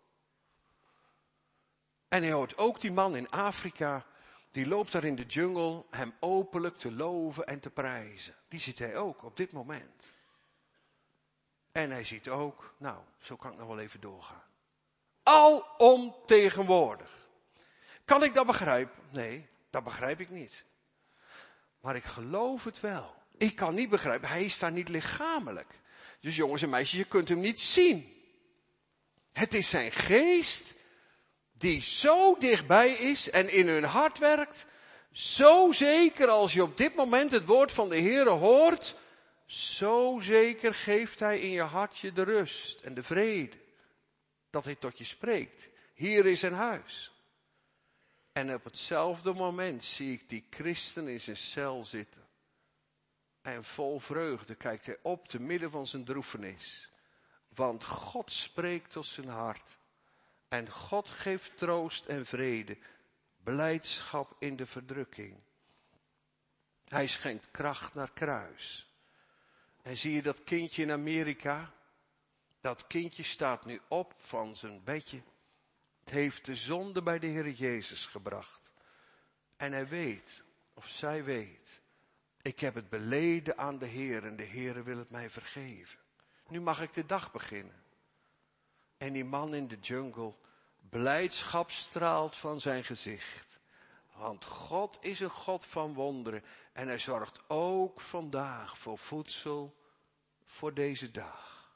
En hij hoort ook die man in Afrika, die loopt daar in de jungle hem openlijk te loven en te prijzen. Die ziet hij ook op dit moment. En hij ziet ook, nou, zo kan ik nog wel even doorgaan. Alomtegenwoordig. Kan ik dat begrijpen? Nee, dat begrijp ik niet. Maar ik geloof het wel. Ik kan niet begrijpen, hij is daar niet lichamelijk. Dus jongens en meisjes, je kunt hem niet zien. Het is zijn geest die zo dichtbij is en in hun hart werkt. Zo zeker als je op dit moment het woord van de Heere hoort, zo zeker geeft hij in je hartje de rust en de vrede. Dat hij tot je spreekt. Hier is een huis. En op hetzelfde moment zie ik die christen in zijn cel zitten. En vol vreugde kijkt hij op te midden van zijn droefenis. Want God spreekt tot zijn hart. En God geeft troost en vrede. Blijdschap in de verdrukking. Hij schenkt kracht naar kruis. En zie je dat kindje in Amerika? Dat kindje staat nu op van zijn bedje. Het heeft de zonde bij de Heer Jezus gebracht. En hij weet, of zij weet, ik heb het beleden aan de Heer en de Heer wil het mij vergeven. Nu mag ik de dag beginnen. En die man in de jungle, blijdschap straalt van zijn gezicht. Want God is een God van wonderen. En hij zorgt ook vandaag voor voedsel voor deze dag.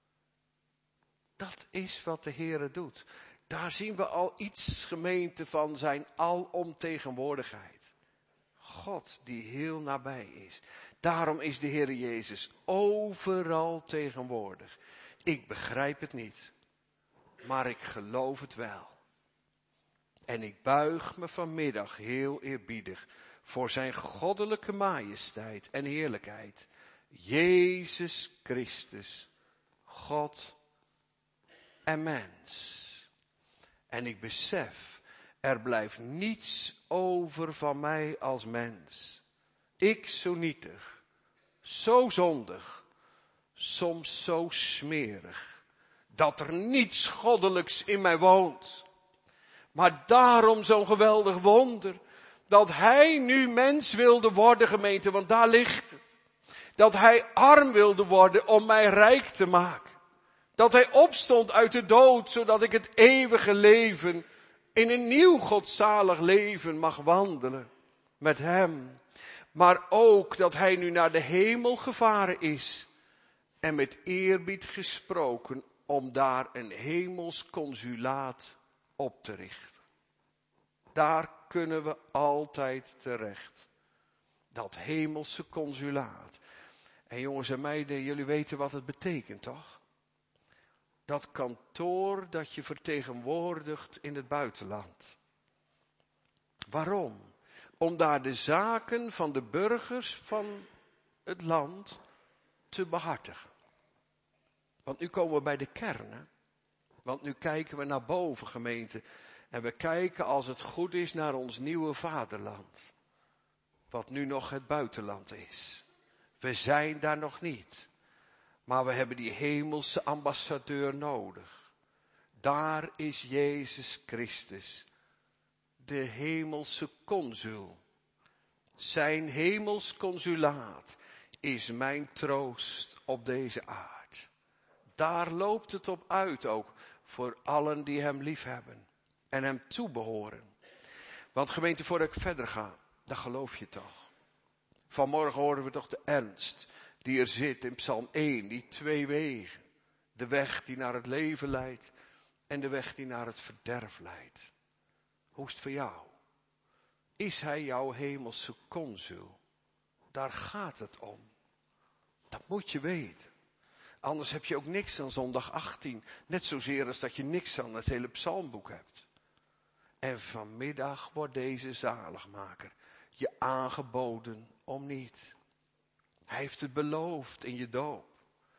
Dat is wat de Heere doet. Daar zien we al iets, gemeente, van zijn alomtegenwoordigheid. God die heel nabij is. Daarom is de Heere Jezus overal tegenwoordig. Ik begrijp het niet, maar ik geloof het wel. En ik buig me vanmiddag heel eerbiedig voor zijn goddelijke majesteit en heerlijkheid. Jezus Christus, God en mens. En ik besef, er blijft niets over van mij als mens. Ik zo nietig, zo zondig, soms zo smerig, dat er niets goddelijks in mij woont. Maar daarom zo'n geweldig wonder, dat hij nu mens wilde worden, gemeente, want daar ligt het. Dat hij arm wilde worden om mij rijk te maken. Dat hij opstond uit de dood, zodat ik het eeuwige leven in een nieuw godzalig leven mag wandelen met hem. Maar ook dat hij nu naar de hemel gevaren is en met eerbied gesproken om daar een hemels consulaat op te richten. Daar kunnen we altijd terecht. Dat hemelse consulaat. En jongens en meiden, jullie weten wat het betekent, toch? Dat kantoor dat je vertegenwoordigt in het buitenland. Waarom? Om daar de zaken van de burgers van het land te behartigen. Want nu komen we bij de kern, hè? Want nu kijken we naar boven, gemeente. En we kijken, als het goed is, naar ons nieuwe vaderland. Wat nu nog het buitenland is. We zijn daar nog niet. Maar we hebben die hemelse ambassadeur nodig. Daar is Jezus Christus. De hemelse consul. Zijn hemels consulaat is mijn troost op deze aard. Daar loopt het op uit ook voor allen die hem liefhebben en hem toebehoren. Want gemeente, voordat ik verder ga, dat geloof je toch. Vanmorgen horen we toch de ernst die er zit in Psalm 1, die twee wegen. De weg die naar het leven leidt en de weg die naar het verderf leidt. Hoe is het voor jou? Is hij jouw hemelse consul? Daar gaat het om. Dat moet je weten. Anders heb je ook niks aan zondag 18. Net zozeer als dat je niks aan het hele psalmboek hebt. En vanmiddag wordt deze zaligmaker je aangeboden om niet. Hij heeft het beloofd in je doop.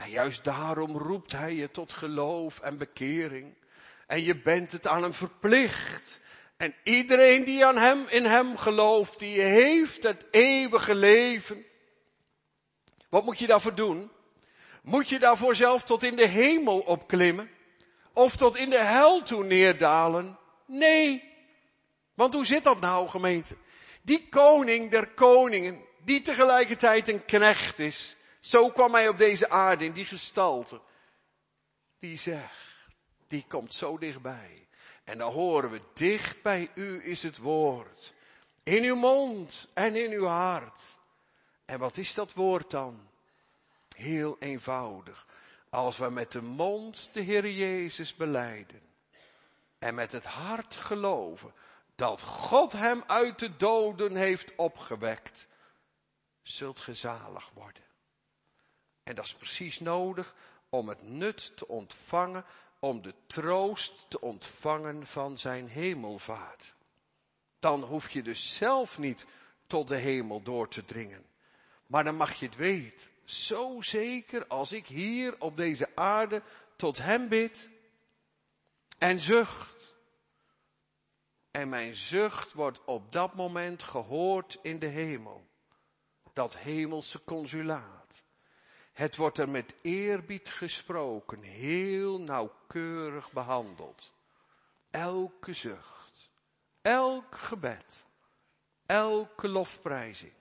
En juist daarom roept hij je tot geloof en bekering. En je bent het aan hem verplicht. En iedereen die in hem gelooft, die heeft het eeuwige leven. Wat moet je daarvoor doen? Moet je daarvoor zelf tot in de hemel opklimmen? Of tot in de hel toe neerdalen? Nee. Want hoe zit dat nou, gemeente? Die koning der koningen, die tegelijkertijd een knecht is. Zo kwam hij op deze aarde in die gestalte. Die zegt, die komt zo dichtbij. En dan horen we, dicht bij u is het woord. In uw mond en in uw hart. En wat is dat woord dan? Heel eenvoudig. Als we met de mond de Heer Jezus belijden. En met het hart geloven dat God hem uit de doden heeft opgewekt. Zult ge zalig worden. En dat is precies nodig om het nut te ontvangen. Om de troost te ontvangen van zijn hemelvaart. Dan hoef je dus zelf niet tot de hemel door te dringen. Maar dan mag je het weten. Zo zeker als ik hier op deze aarde tot hem bid. En zucht. En mijn zucht wordt op dat moment gehoord in de hemel. Dat hemelse consulaat. Het wordt er met eerbied gesproken, heel nauwkeurig behandeld. Elke zucht, elk gebed, elke lofprijzing.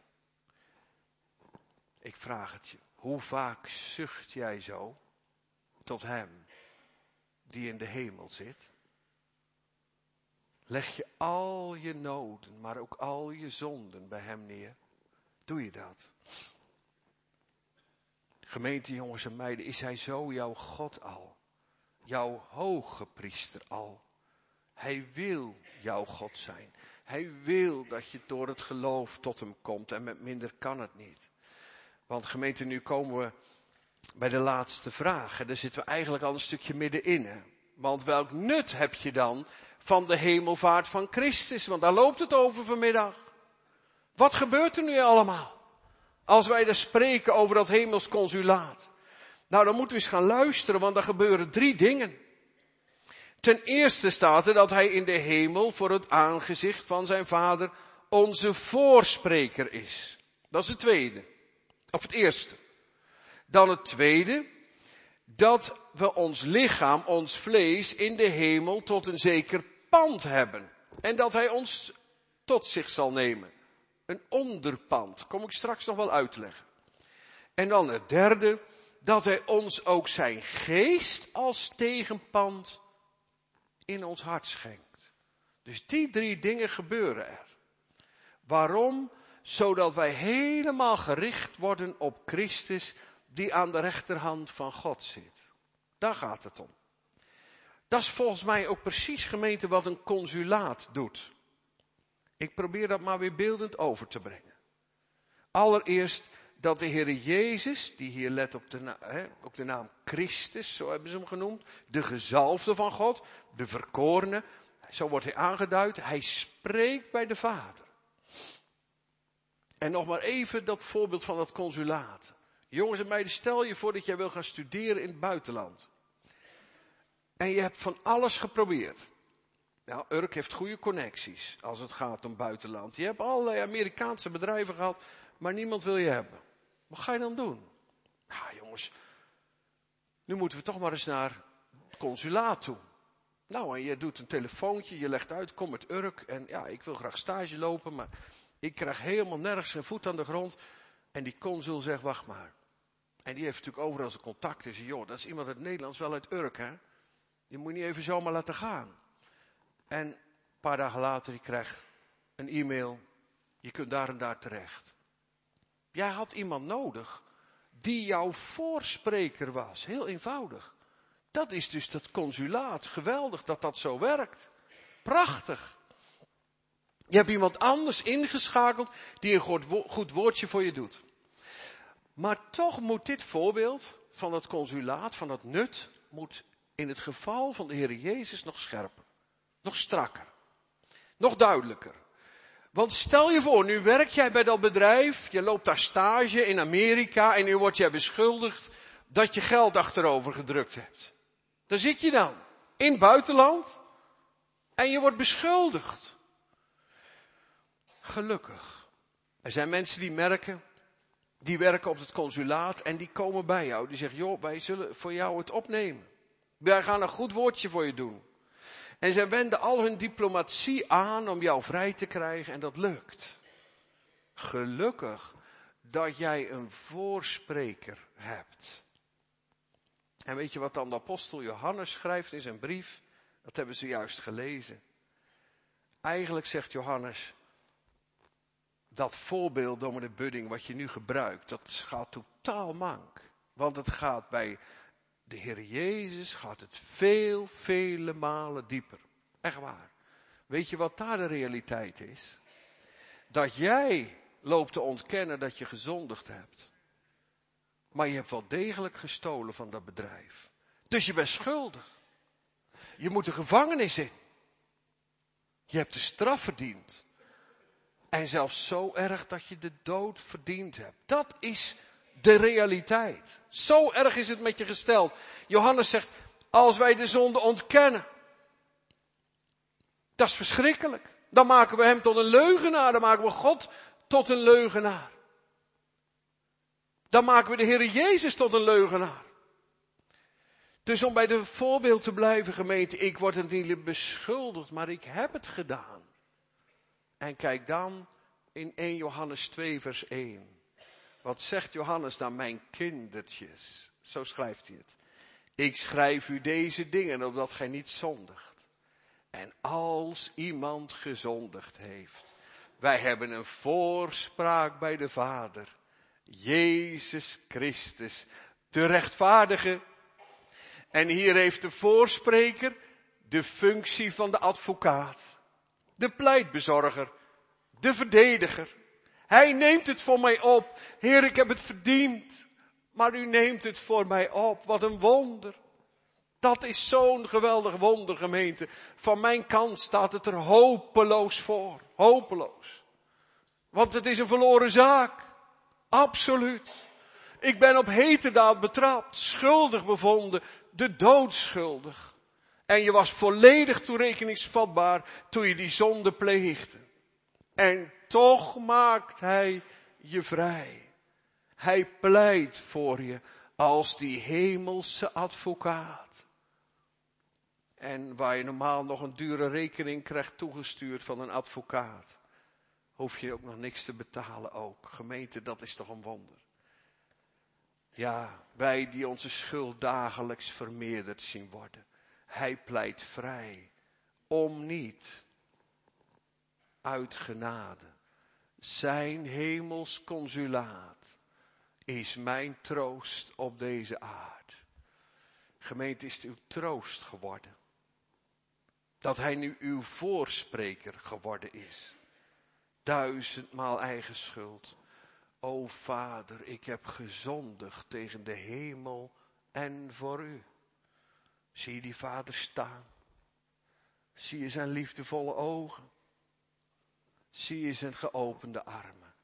Ik vraag het je, hoe vaak zucht jij zo tot hem die in de hemel zit? Leg je al je noden, maar ook al je zonden bij hem neer? Doe je dat? Gemeente jongens en meiden, is hij zo jouw God al? Jouw hoge priester al? Hij wil jouw God zijn. Hij wil dat je door het geloof tot hem komt en met minder kan het niet. Want gemeente, nu komen we bij de laatste vraag. En daar zitten we eigenlijk al een stukje middenin. Hè? Want welk nut heb je dan van de hemelvaart van Christus? Want daar loopt het over vanmiddag. Wat gebeurt er nu allemaal? Als wij er spreken over dat hemels consulaat. Nou, dan moeten we eens gaan luisteren, want er gebeuren 3 dingen. Ten eerste staat er dat hij in de hemel voor het aangezicht van zijn Vader onze voorspreker is. Dat is het tweede. Of het eerste. Dan het tweede, dat we ons lichaam, ons vlees in de hemel tot een zeker pand hebben. En dat hij ons tot zich zal nemen. Een onderpand. Kom ik straks nog wel uitleggen. En dan het derde, dat hij ons ook zijn geest als tegenpand in ons hart schenkt. Dus die 3 dingen gebeuren er. Waarom? Zodat wij helemaal gericht worden op Christus die aan de rechterhand van God zit. Daar gaat het om. Dat is volgens mij ook precies, gemeente, wat een consulaat doet. Ik probeer dat maar weer beeldend over te brengen. Allereerst dat de Heer Jezus, die hier let op de naam Christus, zo hebben ze hem genoemd, de gezalfde van God, de verkorene, zo wordt hij aangeduid, hij spreekt bij de Vader. En nog maar even dat voorbeeld van dat consulaat. Jongens en meiden, stel je voor dat jij wil gaan studeren in het buitenland. En je hebt van alles geprobeerd. Nou, Urk heeft goede connecties als het gaat om buitenland. Je hebt allerlei Amerikaanse bedrijven gehad, maar niemand wil je hebben. Wat ga je dan doen? Nou jongens, nu moeten we toch maar eens naar het consulaat toe. Nou, en je doet een telefoontje, je legt uit, kom met Urk. En ja, ik wil graag stage lopen, maar ik krijg helemaal nergens een voet aan de grond. En die consul zegt, wacht maar. En die heeft natuurlijk overal zijn contact. En zegt, joh, dat is iemand uit Nederlands, wel uit Urk, hè. Die moet je niet even zomaar laten gaan. En een paar dagen later, je krijgt een e-mail. Je kunt daar en daar terecht. Jij had iemand nodig die jouw voorspreker was. Heel eenvoudig. Dat is dus dat consulaat. Geweldig dat dat zo werkt. Prachtig. Je hebt iemand anders ingeschakeld die een goed woordje voor je doet. Maar toch moet dit voorbeeld van dat consulaat, van dat nut, moet in het geval van de Heer Jezus nog scherper. Nog strakker. Nog duidelijker. Want stel je voor, nu werk jij bij dat bedrijf, je loopt daar stage in Amerika en nu word jij beschuldigd dat je geld achterover gedrukt hebt. Daar zit je dan, in het buitenland, en je wordt beschuldigd. Gelukkig. Er zijn mensen die werken op het consulaat en die komen bij jou. Die zeggen, joh, wij zullen voor jou het opnemen. Wij gaan een goed woordje voor je doen. En zij wenden al hun diplomatie aan om jou vrij te krijgen en dat lukt. Gelukkig dat jij een voorspreker hebt. En weet je wat dan de apostel Johannes schrijft in zijn brief? Dat hebben ze juist gelezen. Eigenlijk zegt Johannes, dat voorbeeld, dominee Budding, wat je nu gebruikt, dat gaat totaal mank. Want het gaat bij de Heer Jezus, gaat het vele malen dieper. Echt waar. Weet je wat daar de realiteit is? Dat jij loopt te ontkennen dat je gezondigd hebt. Maar je hebt wel degelijk gestolen van dat bedrijf. Dus je bent schuldig. Je moet de gevangenis in. Je hebt de straf verdiend. En zelfs zo erg dat je de dood verdiend hebt. Dat is de realiteit. Zo erg is het met je gesteld. Johannes zegt, als wij de zonde ontkennen. Dat is verschrikkelijk. Dan maken we hem tot een leugenaar. Dan maken we God tot een leugenaar. Dan maken we de Heer Jezus tot een leugenaar. Dus om bij de voorbeeld te blijven, gemeente, ik word er niet beschuldigd, maar ik heb het gedaan. En kijk dan in 1 Johannes 2 vers 1. Wat zegt Johannes dan, mijn kindertjes? Zo schrijft hij het. Ik schrijf u deze dingen, opdat gij niet zondigt. En als iemand gezondigd heeft, wij hebben een voorspraak bij de Vader. Jezus Christus, de rechtvaardige. En hier heeft de voorspreker de functie van de advocaat. De pleitbezorger. De verdediger. Hij neemt het voor mij op. Heer, ik heb het verdiend. Maar u neemt het voor mij op. Wat een wonder. Dat is zo'n geweldig wonder, gemeente. Van mijn kant staat het er hopeloos voor. Hopeloos. Want het is een verloren zaak. Absoluut. Ik ben op heterdaad betrapt. Schuldig bevonden. De doodschuldig. En je was volledig toerekeningsvatbaar toen je die zonde pleegde. En toch maakt hij je vrij. Hij pleit voor je als die hemelse advocaat. En waar je normaal nog een dure rekening krijgt toegestuurd van een advocaat, hoef je ook nog niks te betalen ook. Gemeente, dat is toch een wonder. Ja, wij die onze schuld dagelijks vermeerderd zien worden. Hij pleit vrij. Om niet. Uit genade. Zijn hemels consulaat is mijn troost op deze aard. Gemeente, is het uw troost geworden. Dat hij nu uw voorspreker geworden is. 1000-maal eigen schuld. O Vader, ik heb gezondigd tegen de hemel en voor u. Zie je die Vader staan? Zie je zijn liefdevolle ogen? Zie je zijn geopende armen?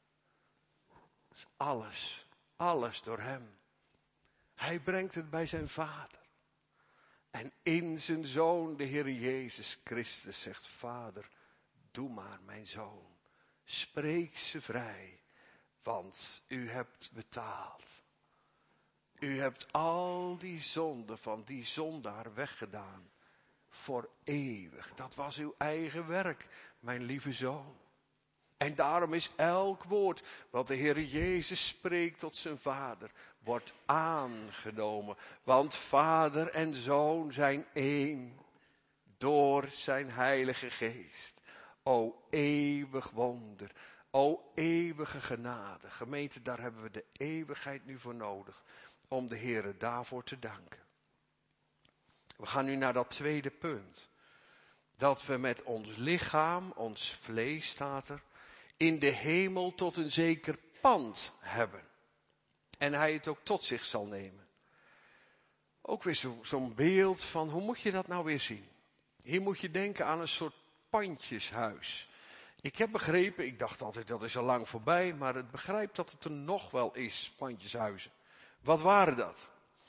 Alles door hem. Hij brengt het bij zijn Vader. En in zijn Zoon, de Heer Jezus Christus, zegt: Vader, doe maar mijn Zoon. Spreek ze vrij, want u hebt betaald. U hebt al die zonden van die zondaar weggedaan. Voor eeuwig. Dat was uw eigen werk, mijn lieve Zoon. En daarom is elk woord wat de Heer Jezus spreekt tot zijn Vader, wordt aangenomen. Want Vader en Zoon zijn één, door zijn Heilige Geest. O eeuwig wonder, o eeuwige genade. Gemeente, daar hebben we de eeuwigheid nu voor nodig, om de Heere daarvoor te danken. We gaan nu naar dat tweede punt. Dat we met ons lichaam, ons vlees staat er, in de hemel tot een zeker pand hebben. En hij het ook tot zich zal nemen. Ook weer zo'n beeld van, hoe moet je dat nou weer zien? Hier moet je denken aan een soort pandjeshuis. Ik heb begrepen, ik dacht altijd dat is al lang voorbij, maar ik begrijp dat het er nog wel is, pandjeshuizen. Wat waren dat?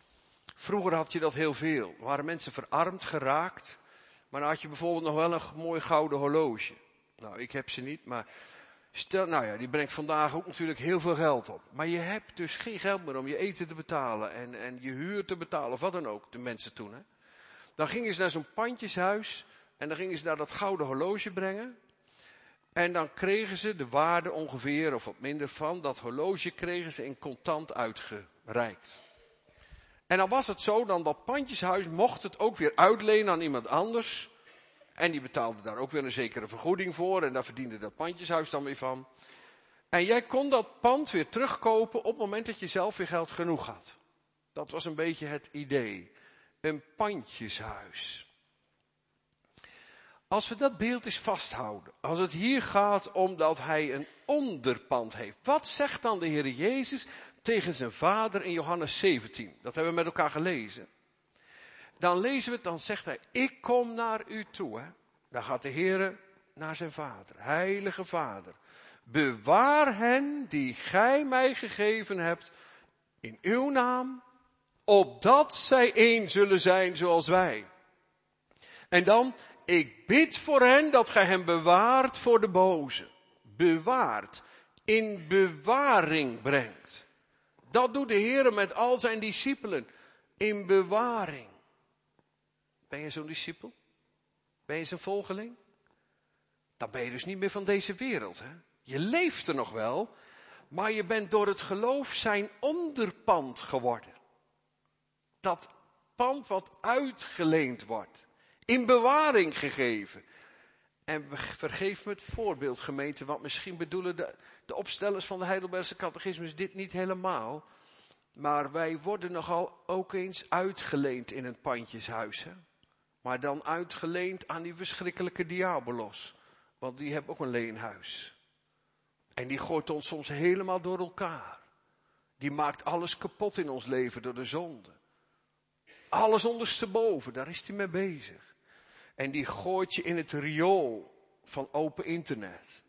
Vroeger had je dat heel veel. Er waren mensen verarmd geraakt. Maar dan had je bijvoorbeeld nog wel een mooi gouden horloge. Nou, ik heb ze niet, maar stel, nou ja, die brengt vandaag ook natuurlijk heel veel geld op. Maar je hebt dus geen geld meer om je eten te betalen en je huur te betalen of wat dan ook, de mensen toen. Hè. Dan gingen ze naar zo'n pandjeshuis en dan gingen ze daar dat gouden horloge brengen. En dan kregen ze de waarde ongeveer, of wat minder van, dat horloge kregen ze in contant uitgereikt. En dan was het zo, dan dat pandjeshuis mocht het ook weer uitlenen aan iemand anders. En die betaalde daar ook weer een zekere vergoeding voor. En daar verdiende dat pandjeshuis dan weer van. En jij kon dat pand weer terugkopen op het moment dat je zelf weer geld genoeg had. Dat was een beetje het idee. Een pandjeshuis. Als we dat beeld eens vasthouden. Als het hier gaat om dat hij een onderpand heeft. Wat zegt dan de Heer Jezus tegen zijn vader in Johannes 17? Dat hebben we met elkaar gelezen. Dan lezen we het, dan zegt hij, ik kom naar u toe. Hè? Dan gaat de Heer naar zijn vader. Heilige Vader. Bewaar hen die gij mij gegeven hebt in uw naam. Opdat zij één zullen zijn zoals wij. En dan, ik bid voor hen dat gij hen bewaart voor de boze. Bewaart. In bewaring brengt. Dat doet de Heer met al zijn discipelen. In bewaring. Ben je zo'n discipel? Ben je zijn volgeling? Dan ben je dus niet meer van deze wereld. Hè? Je leeft er nog wel, maar je bent door het geloof zijn onderpand geworden. Dat pand wat uitgeleend wordt. In bewaring gegeven. En vergeef me het voorbeeld, gemeente, want misschien bedoelen de opstellers van de Heidelbergse catechismus dit niet helemaal. Maar wij worden nogal ook eens uitgeleend in een pandjeshuis. Hè? Maar dan uitgeleend aan die verschrikkelijke diabolos. Want die heeft ook een leenhuis. En die gooit ons soms helemaal door elkaar. Die maakt alles kapot in ons leven door de zonde. Alles ondersteboven, daar is hij mee bezig. En die gooit je in het riool van open internet.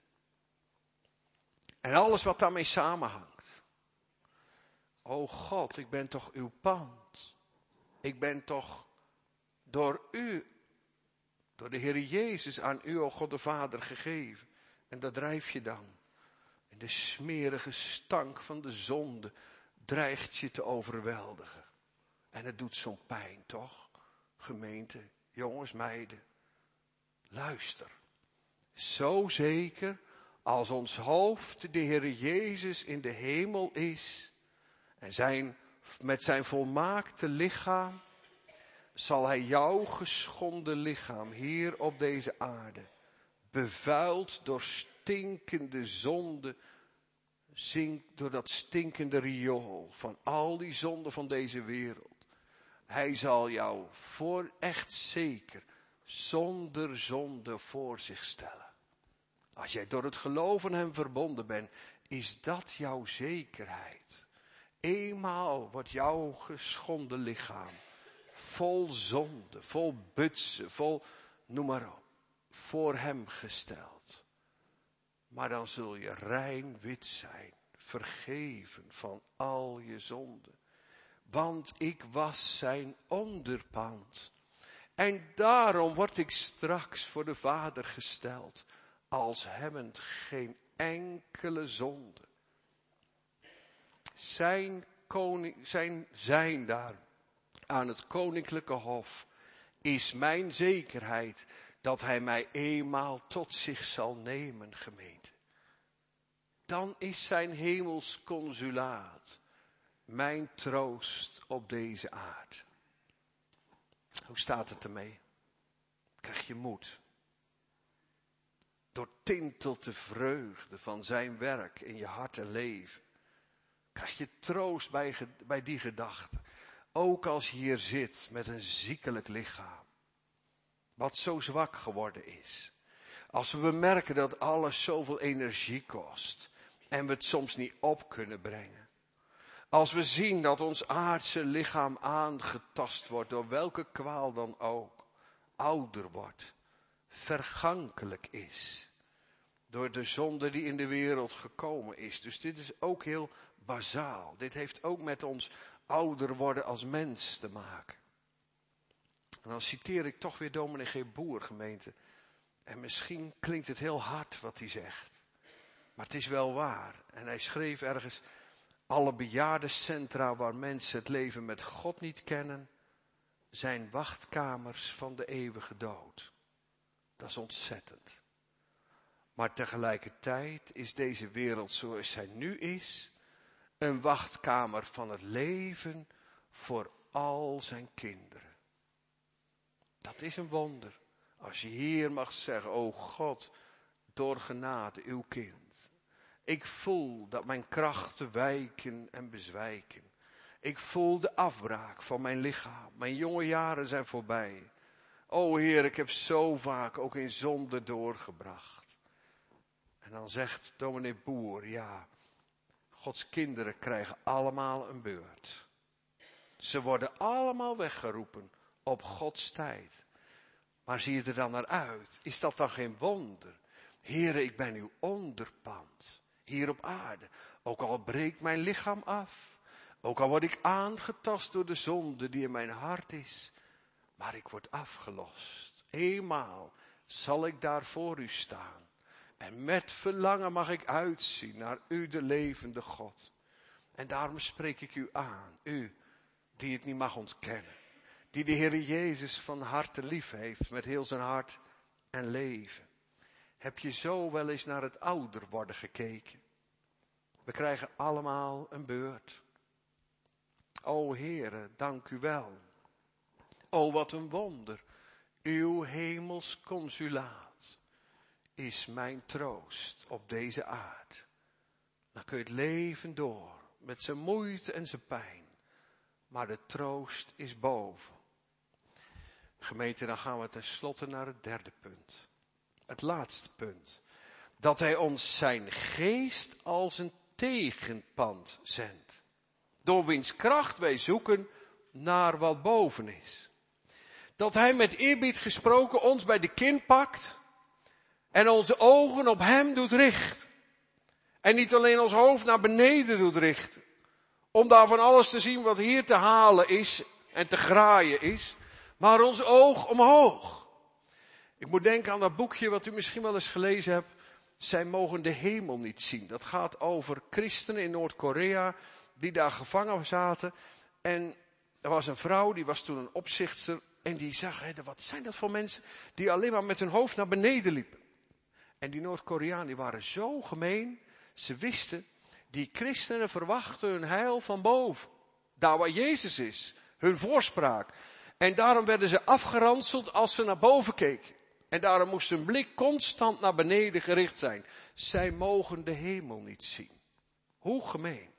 En alles wat daarmee samenhangt. O God, ik ben toch uw pand. Ik ben toch door u, door de Heer Jezus aan u, o God de Vader, gegeven. En dat drijf je dan. En de smerige stank van de zonde dreigt je te overweldigen. En het doet zo'n pijn, toch? Gemeente, jongens, meiden. Luister. Zo zeker als ons hoofd de Heer Jezus in de hemel is. En met zijn volmaakte lichaam zal hij jouw geschonden lichaam hier op deze aarde, bevuild door stinkende zonde, door dat stinkende riool van al die zonden van deze wereld. Hij zal jou voor echt zeker zonder zonde voor zich stellen. Als jij door het geloof in hem verbonden bent, is dat jouw zekerheid. Eenmaal wordt jouw geschonden lichaam vol zonde, vol butsen, vol, noem maar op, voor hem gesteld. Maar dan zul je rein wit zijn, vergeven van al je zonden. Want ik was zijn onderpand. En daarom word ik straks voor de Vader gesteld, als hebbend geen enkele zonde. Zijn daar aan het koninklijke hof is mijn zekerheid dat hij mij eenmaal tot zich zal nemen, gemeente. Dan is zijn hemels consulaat mijn troost op deze aard. Hoe staat het ermee? Krijg je moed? Doortintelt de vreugde van zijn werk in je hart en leven. Krijg je troost bij die gedachte. Ook als je hier zit met een ziekelijk lichaam. Wat zo zwak geworden is. Als we bemerken dat alles zoveel energie kost. En we het soms niet op kunnen brengen. Als we zien dat ons aardse lichaam aangetast wordt door welke kwaal dan ook. Ouder wordt. Vergankelijk is. Door de zonde die in de wereld gekomen is. Dus dit is ook heel bazaal. Dit heeft ook met ons ouder worden als mens te maken. En dan citeer ik toch weer dominee G. Boer, gemeente. En misschien klinkt het heel hard wat hij zegt. Maar het is wel waar. En hij schreef ergens: alle bejaardencentra waar mensen het leven met God niet kennen, zijn wachtkamers van de eeuwige dood. Dat is ontzettend. Maar tegelijkertijd is deze wereld zoals zij nu is, een wachtkamer van het leven voor al zijn kinderen. Dat is een wonder. Als je hier mag zeggen: o God, door genade uw kind. Ik voel dat mijn krachten wijken en bezwijken. Ik voel de afbraak van mijn lichaam. Mijn jonge jaren zijn voorbij. O Heer, ik heb zo vaak ook in zonde doorgebracht. En dan zegt dominee Boer: ja, Gods kinderen krijgen allemaal een beurt. Ze worden allemaal weggeroepen op Gods tijd. Maar zie je er dan naar uit? Is dat dan geen wonder? Heere, ik ben uw onderpand, hier op aarde. Ook al breekt mijn lichaam af. Ook al word ik aangetast door de zonde die in mijn hart is. Maar ik word afgelost. Eenmaal zal ik daar voor u staan. En met verlangen mag ik uitzien naar u, de levende God. En daarom spreek ik u aan. U die het niet mag ontkennen. Die de Heer Jezus van harte lief heeft met heel zijn hart en leven. Heb je zo wel eens naar het ouder worden gekeken? We krijgen allemaal een beurt. O Heere, dank u wel. O, wat een wonder. Uw hemels consulaat is mijn troost op deze aarde. Dan kun je het leven door, met zijn moeite en zijn pijn. Maar de troost is boven. Gemeente, dan gaan we tenslotte naar het derde punt. Het laatste punt. Dat hij ons zijn geest als een tegenpand zendt. Door wiens kracht wij zoeken naar wat boven is. Dat hij met eerbied gesproken ons bij de kin pakt. En onze ogen op hem doet richten. En niet alleen ons hoofd naar beneden doet richten. Om daar van alles te zien wat hier te halen is en te graaien is. Maar ons oog omhoog. Ik moet denken aan dat boekje wat u misschien wel eens gelezen hebt. Zij mogen de hemel niet zien. Dat gaat over christenen in Noord-Korea die daar gevangen zaten. En er was een vrouw, die was toen een opzichtster. En die zag, wat zijn dat voor mensen die alleen maar met hun hoofd naar beneden liepen. En die Noord-Koreanen die waren zo gemeen. Ze wisten, die christenen verwachten hun heil van boven. Daar waar Jezus is. Hun voorspraak. En daarom werden ze afgeranseld als ze naar boven keken. En daarom moest hun blik constant naar beneden gericht zijn. Zij mogen de hemel niet zien. Hoe gemeen.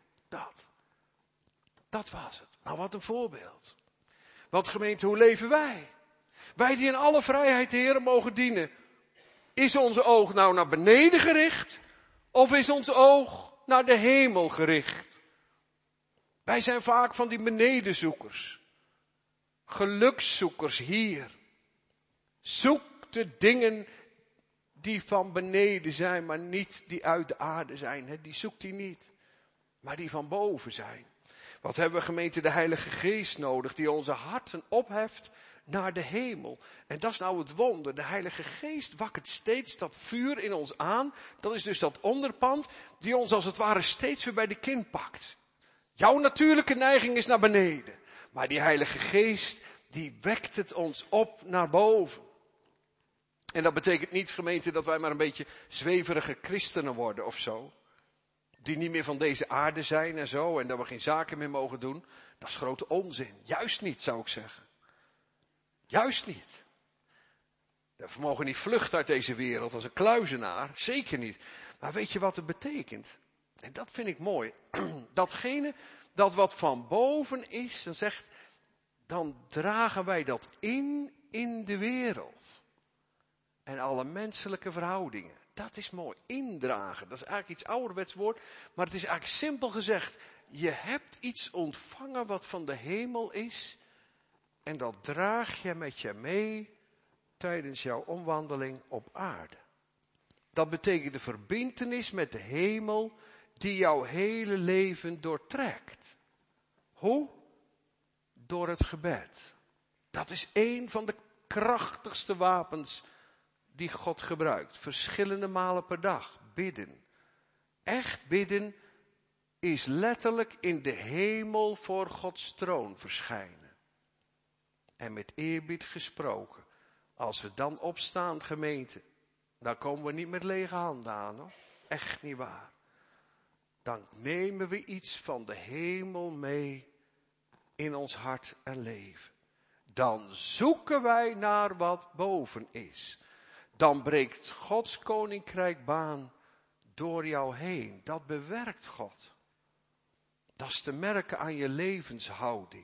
Dat was het. Nou, wat een voorbeeld. Want gemeente, hoe leven wij? Wij die in alle vrijheid de Heer mogen dienen. Is onze oog nou naar beneden gericht? Of is ons oog naar de hemel gericht? Wij zijn vaak van die benedenzoekers. Gelukszoekers hier. Zoek de dingen die van beneden zijn, maar niet die uit de aarde zijn. Die zoekt hij niet. Maar die van boven zijn. Wat hebben we, gemeente, de Heilige Geest nodig, die onze harten opheft naar de hemel. En dat is nou het wonder. De Heilige Geest wakkert steeds dat vuur in ons aan. Dat is dus dat onderpand die ons als het ware steeds weer bij de kin pakt. Jouw natuurlijke neiging is naar beneden. Maar die Heilige Geest, die wekt het ons op naar boven. En dat betekent niet, gemeente, dat wij maar een beetje zweverige christenen worden of zo. Die niet meer van deze aarde zijn en zo. En dat we geen zaken meer mogen doen. Dat is grote onzin. Juist niet, zou ik zeggen. Juist niet. We mogen niet vluchten uit deze wereld als een kluizenaar. Zeker niet. Maar weet je wat het betekent? En dat vind ik mooi. Datgene dat wat van boven is, dan dragen wij dat in de wereld. En alle menselijke verhoudingen. Dat is mooi. Indragen. Dat is eigenlijk iets ouderwets woord. Maar het is eigenlijk simpel gezegd. Je hebt iets ontvangen wat van de hemel is. En dat draag je met je mee tijdens jouw omwandeling op aarde. Dat betekent de verbintenis met de hemel die jouw hele leven doortrekt. Hoe? door het gebed. Dat is één van de krachtigste wapens die God gebruikt. Verschillende malen per dag bidden. Echt bidden is letterlijk in de hemel voor Gods troon verschijnen. En met eerbied gesproken. Als we dan opstaan, gemeente, dan komen we niet met lege handen aan, hoor. Echt niet waar. Dan nemen we iets van de hemel mee in ons hart en leven. Dan zoeken wij naar wat boven is. Dan breekt Gods koninkrijk baan door jou heen. Dat bewerkt God. Dat is te merken aan je levenshouding.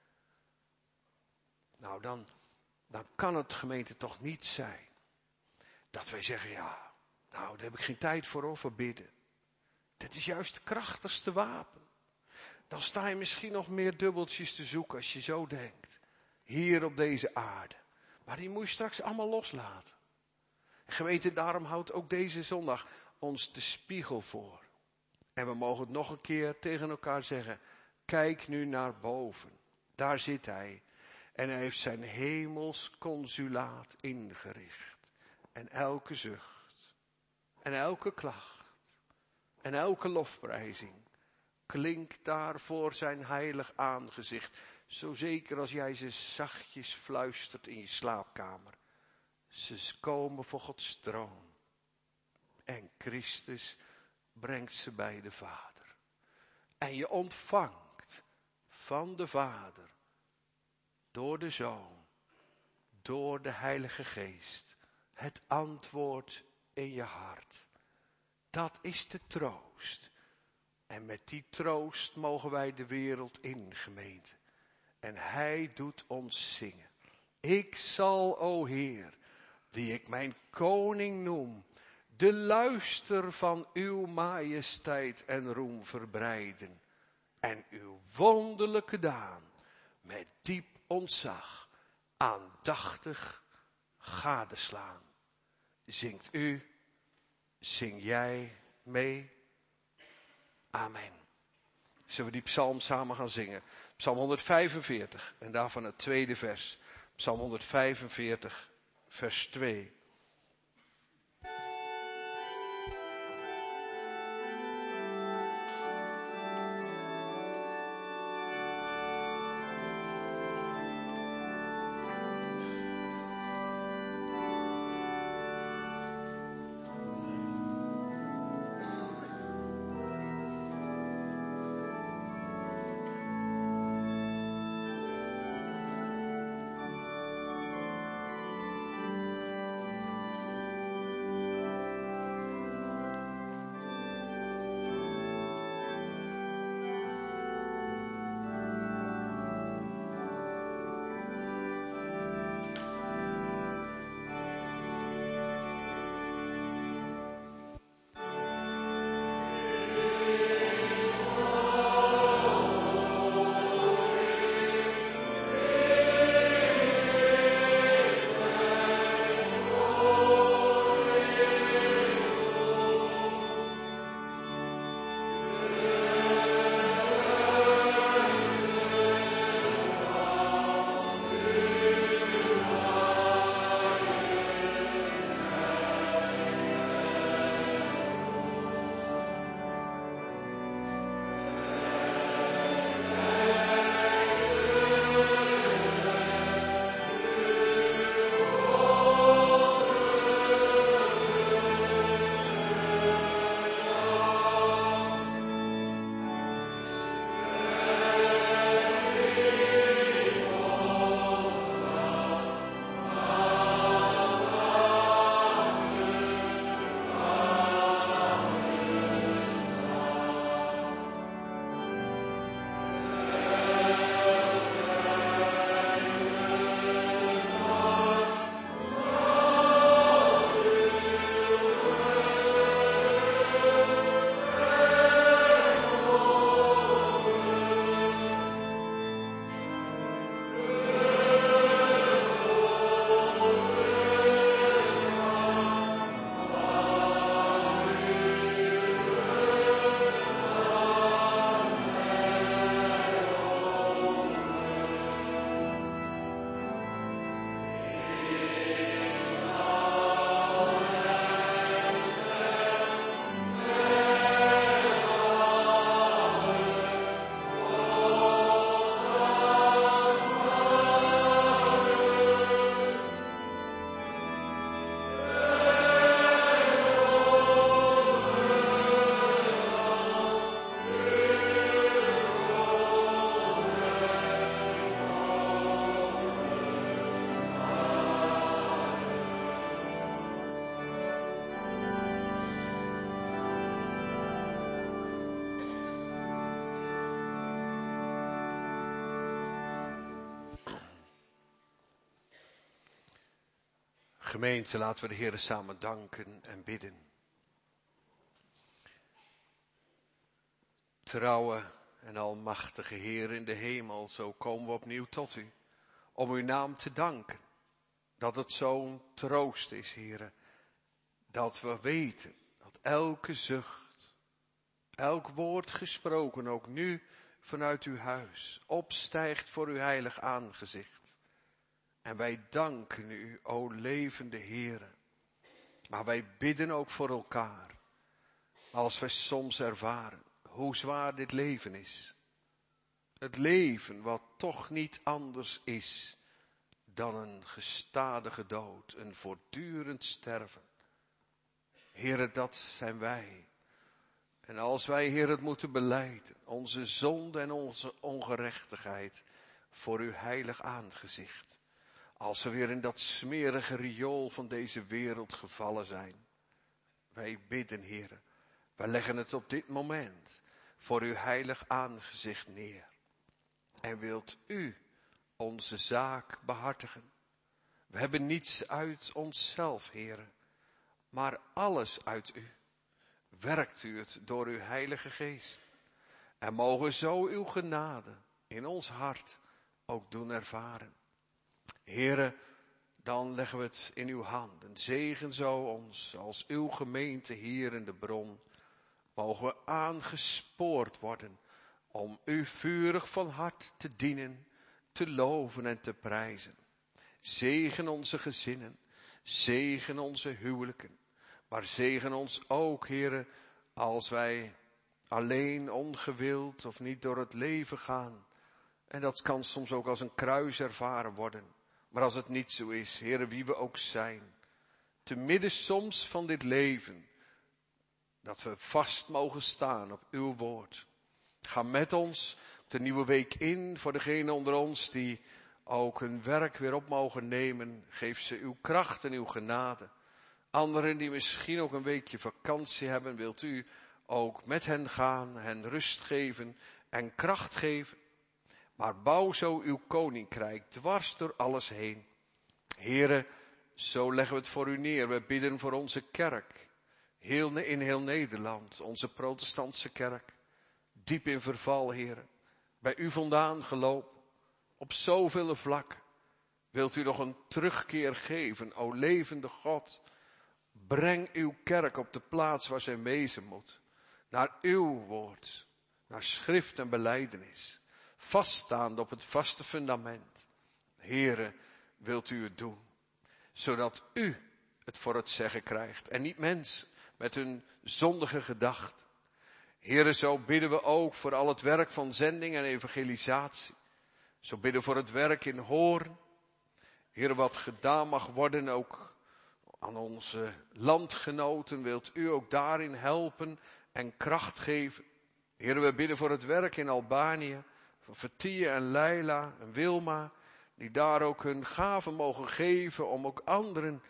Nou, dan kan het, gemeente, toch niet zijn dat wij zeggen, ja, nou, daar heb ik geen tijd voor bidden. Dit is juist het krachtigste wapen. Dan sta je misschien nog meer dubbeltjes te zoeken als je zo denkt. Hier op deze aarde. Maar die moet je straks allemaal loslaten. Gemeente, daarom houdt ook deze zondag ons de spiegel voor. En we mogen het nog een keer tegen elkaar zeggen. Kijk nu naar boven. Daar zit hij. En hij heeft zijn hemels consulaat ingericht. En elke zucht. En elke klacht. En elke lofprijzing. Klinkt daar voor zijn heilig aangezicht. Zo zeker als jij ze zachtjes fluistert in je slaapkamer. Ze komen voor Gods troon. En Christus brengt ze bij de Vader. En je ontvangt van de Vader, door de Zoon, door de Heilige Geest, het antwoord in je hart. Dat is de troost. En met die troost mogen wij de wereld in, gemeente. En hij doet ons zingen. Ik zal, o Heer, die ik mijn koning noem, de luister van uw majesteit en roem verbreiden. En uw wonderlijke daan met diep ontzag aandachtig gadeslaan. Zingt u, zing jij mee? Amen. Zullen we die psalm samen gaan zingen? Psalm 145 en daarvan het tweede vers. Psalm 145, vers 2. Gemeente, laten we de Heere samen danken en bidden. Trouwe en almachtige Heer in de hemel, zo komen we opnieuw tot u, om uw naam te danken. Dat het zo'n troost is, Heere, dat we weten dat elke zucht, elk woord gesproken, ook nu vanuit uw huis, opstijgt voor uw heilig aangezicht. En wij danken u, o levende Heere. Maar wij bidden ook voor elkaar, als wij soms ervaren hoe zwaar dit leven is. Het leven wat toch niet anders is dan een gestadige dood, een voortdurend sterven. Heere, dat zijn wij. En als wij, Heer, het moeten belijden, onze zonde en onze ongerechtigheid voor uw heilig aangezicht. Als we weer in dat smerige riool van deze wereld gevallen zijn. Wij bidden, Heer, wij leggen het op dit moment voor uw heilig aangezicht neer. En wilt u onze zaak behartigen. We hebben niets uit onszelf, Heer, maar alles uit u. Werkt u het door uw heilige geest. En mogen zo uw genade in ons hart ook doen ervaren. Heere, dan leggen we het in uw handen. Zegen zo ons als uw gemeente hier in de bron. Mogen we aangespoord worden om u vurig van hart te dienen, te loven en te prijzen. Zegen onze gezinnen, zegen onze huwelijken. Maar zegen ons ook, Heere, als wij alleen ongewild of niet door het leven gaan. En dat kan soms ook als een kruis ervaren worden. Maar als het niet zo is, Heere, wie we ook zijn. Te midden soms van dit leven. Dat we vast mogen staan op uw woord. Ga met ons de nieuwe week in voor degenen onder ons die ook hun werk weer op mogen nemen. Geef ze uw kracht en uw genade. Anderen die misschien ook een weekje vakantie hebben, wilt u ook met hen gaan, hen rust geven en kracht geven. Maar bouw zo uw koninkrijk dwars door alles heen. Here, zo leggen we het voor u neer. We bidden voor onze kerk. In heel Nederland, onze protestantse kerk. Diep in verval, Heere. Bij u vandaan gelopen. Op zoveel vlakken. Wilt u nog een terugkeer geven, o levende God. Breng uw kerk op de plaats waar zij wezen moet. Naar uw woord. Naar schrift en belijdenis. Vaststaande op het vaste fundament. Heere, wilt u het doen. Zodat u het voor het zeggen krijgt. En niet mensen met hun zondige gedachten. Heere, zo bidden we ook voor al het werk van zending en evangelisatie. Zo bidden we voor het werk in Hoorn. Heere, wat gedaan mag worden ook aan onze landgenoten. Wilt u ook daarin helpen en kracht geven. Heere, we bidden voor het werk in Albanië. Voor Fatia en Leila en Wilma. Die daar ook hun gaven mogen geven om ook anderen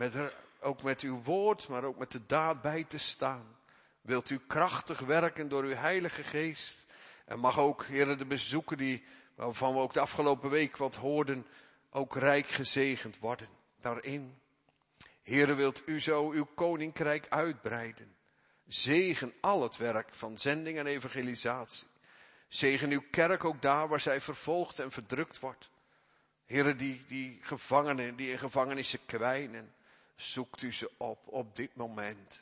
ook met uw woord, maar ook met de daad bij te staan. Wilt u krachtig werken door uw heilige geest. En mag ook, Heere, de bezoeken waarvan we ook de afgelopen week wat hoorden, ook rijk gezegend worden daarin. Heere, wilt u zo uw koninkrijk uitbreiden. Zegen al het werk van zending en evangelisatie. Zegen uw kerk ook daar waar zij vervolgd en verdrukt wordt. Heere, die gevangenen die in gevangenissen kwijnen, zoekt u ze op dit moment.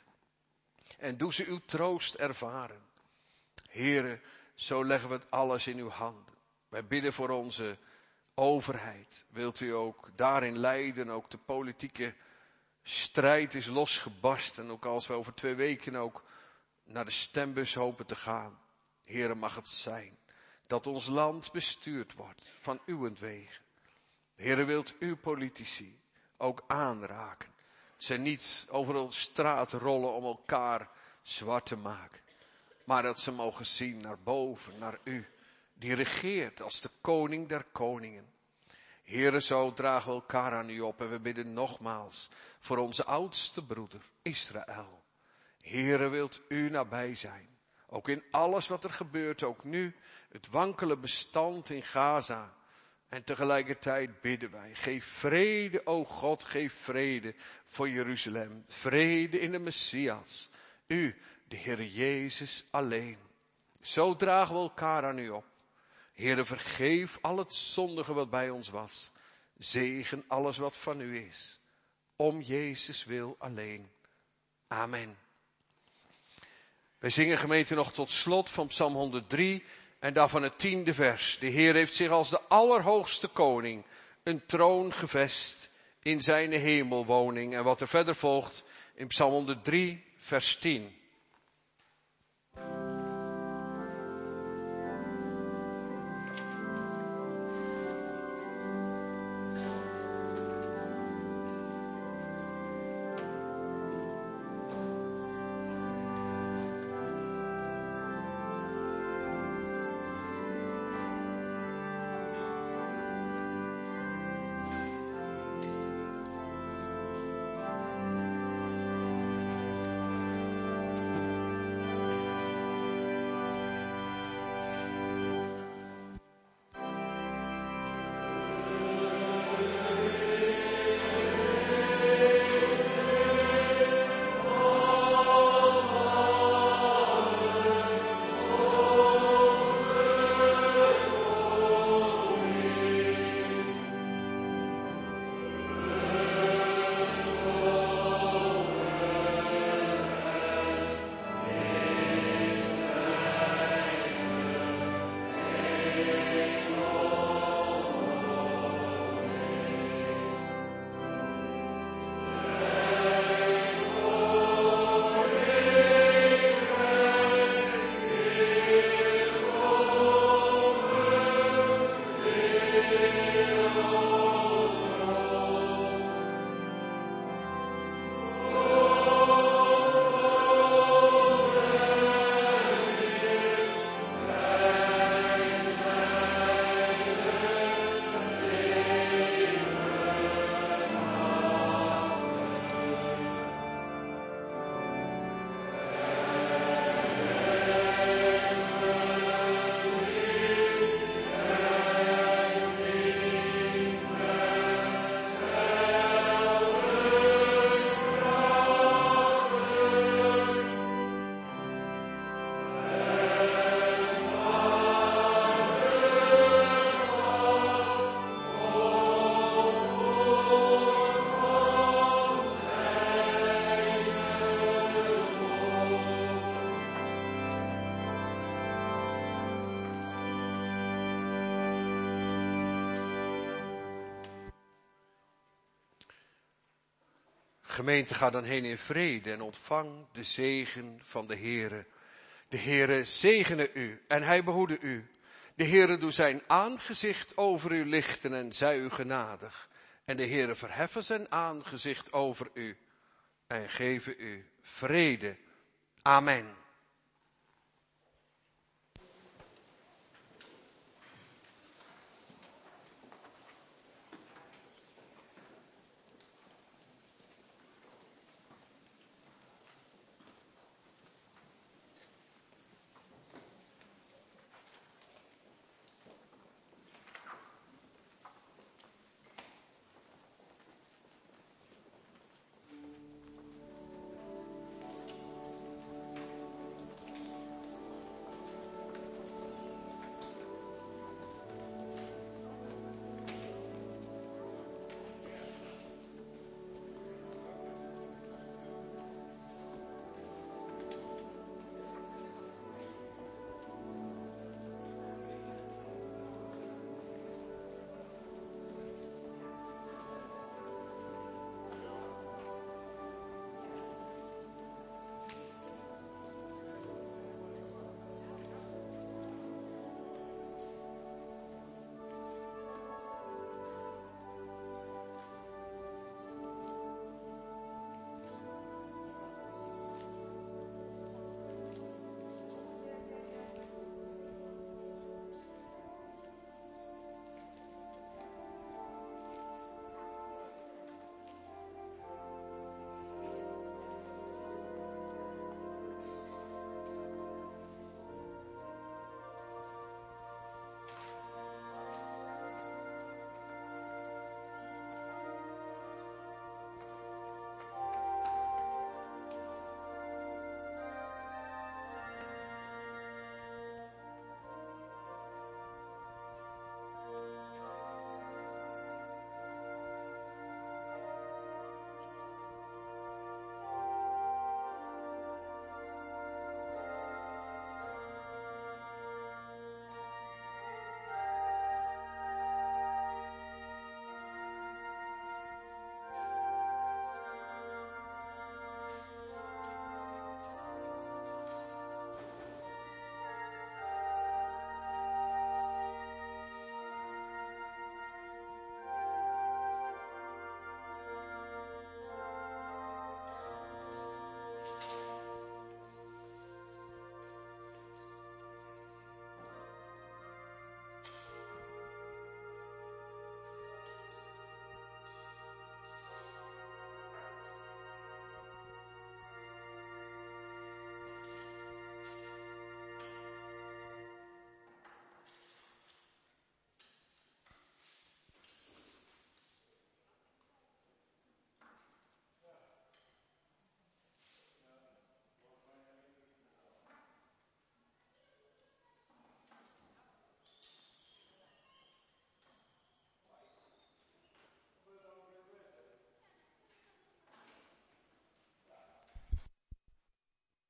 En doe ze uw troost ervaren. Heere, zo leggen we het alles in uw handen. Wij bidden voor onze overheid. Wilt u ook daarin leiden, ook de politieke strijd is losgebarsten. Ook als we over 2 weken ook naar de stembus hopen te gaan. Heere, mag het zijn dat ons land bestuurd wordt van uwentwege. Heere, wilt u politici ook aanraken. Ze niet over de straat rollen om elkaar zwart te maken. Maar dat ze mogen zien naar boven, naar u. Die regeert als de koning der koningen. Heere, zo dragen we elkaar aan u op. En we bidden nogmaals voor onze oudste broeder, Israël. Heere, wilt u nabij zijn. Ook in alles wat er gebeurt, ook nu, het wankele bestand in Gaza. En tegelijkertijd bidden wij, geef vrede, o God, geef vrede voor Jeruzalem. Vrede in de Messias. U, de Heere Jezus alleen. Zo dragen we elkaar aan u op. Heere, vergeef al het zondige wat bij ons was. Zegen alles wat van u is. Om Jezus wil alleen. Amen. Wij zingen gemeente nog tot slot van Psalm 103 en daarvan het 10e vers. De Heer heeft zich als de allerhoogste koning een troon gevest in zijn hemelwoning. En wat er verder volgt in Psalm 103 vers 10. Gemeente, ga dan heen in vrede en ontvang de zegen van de Heere. De Heere zegene u en hij behoede u. De Heere doe zijn aangezicht over u lichten en zij u genadig. En de Heere verheffen zijn aangezicht over u en geven u vrede. Amen.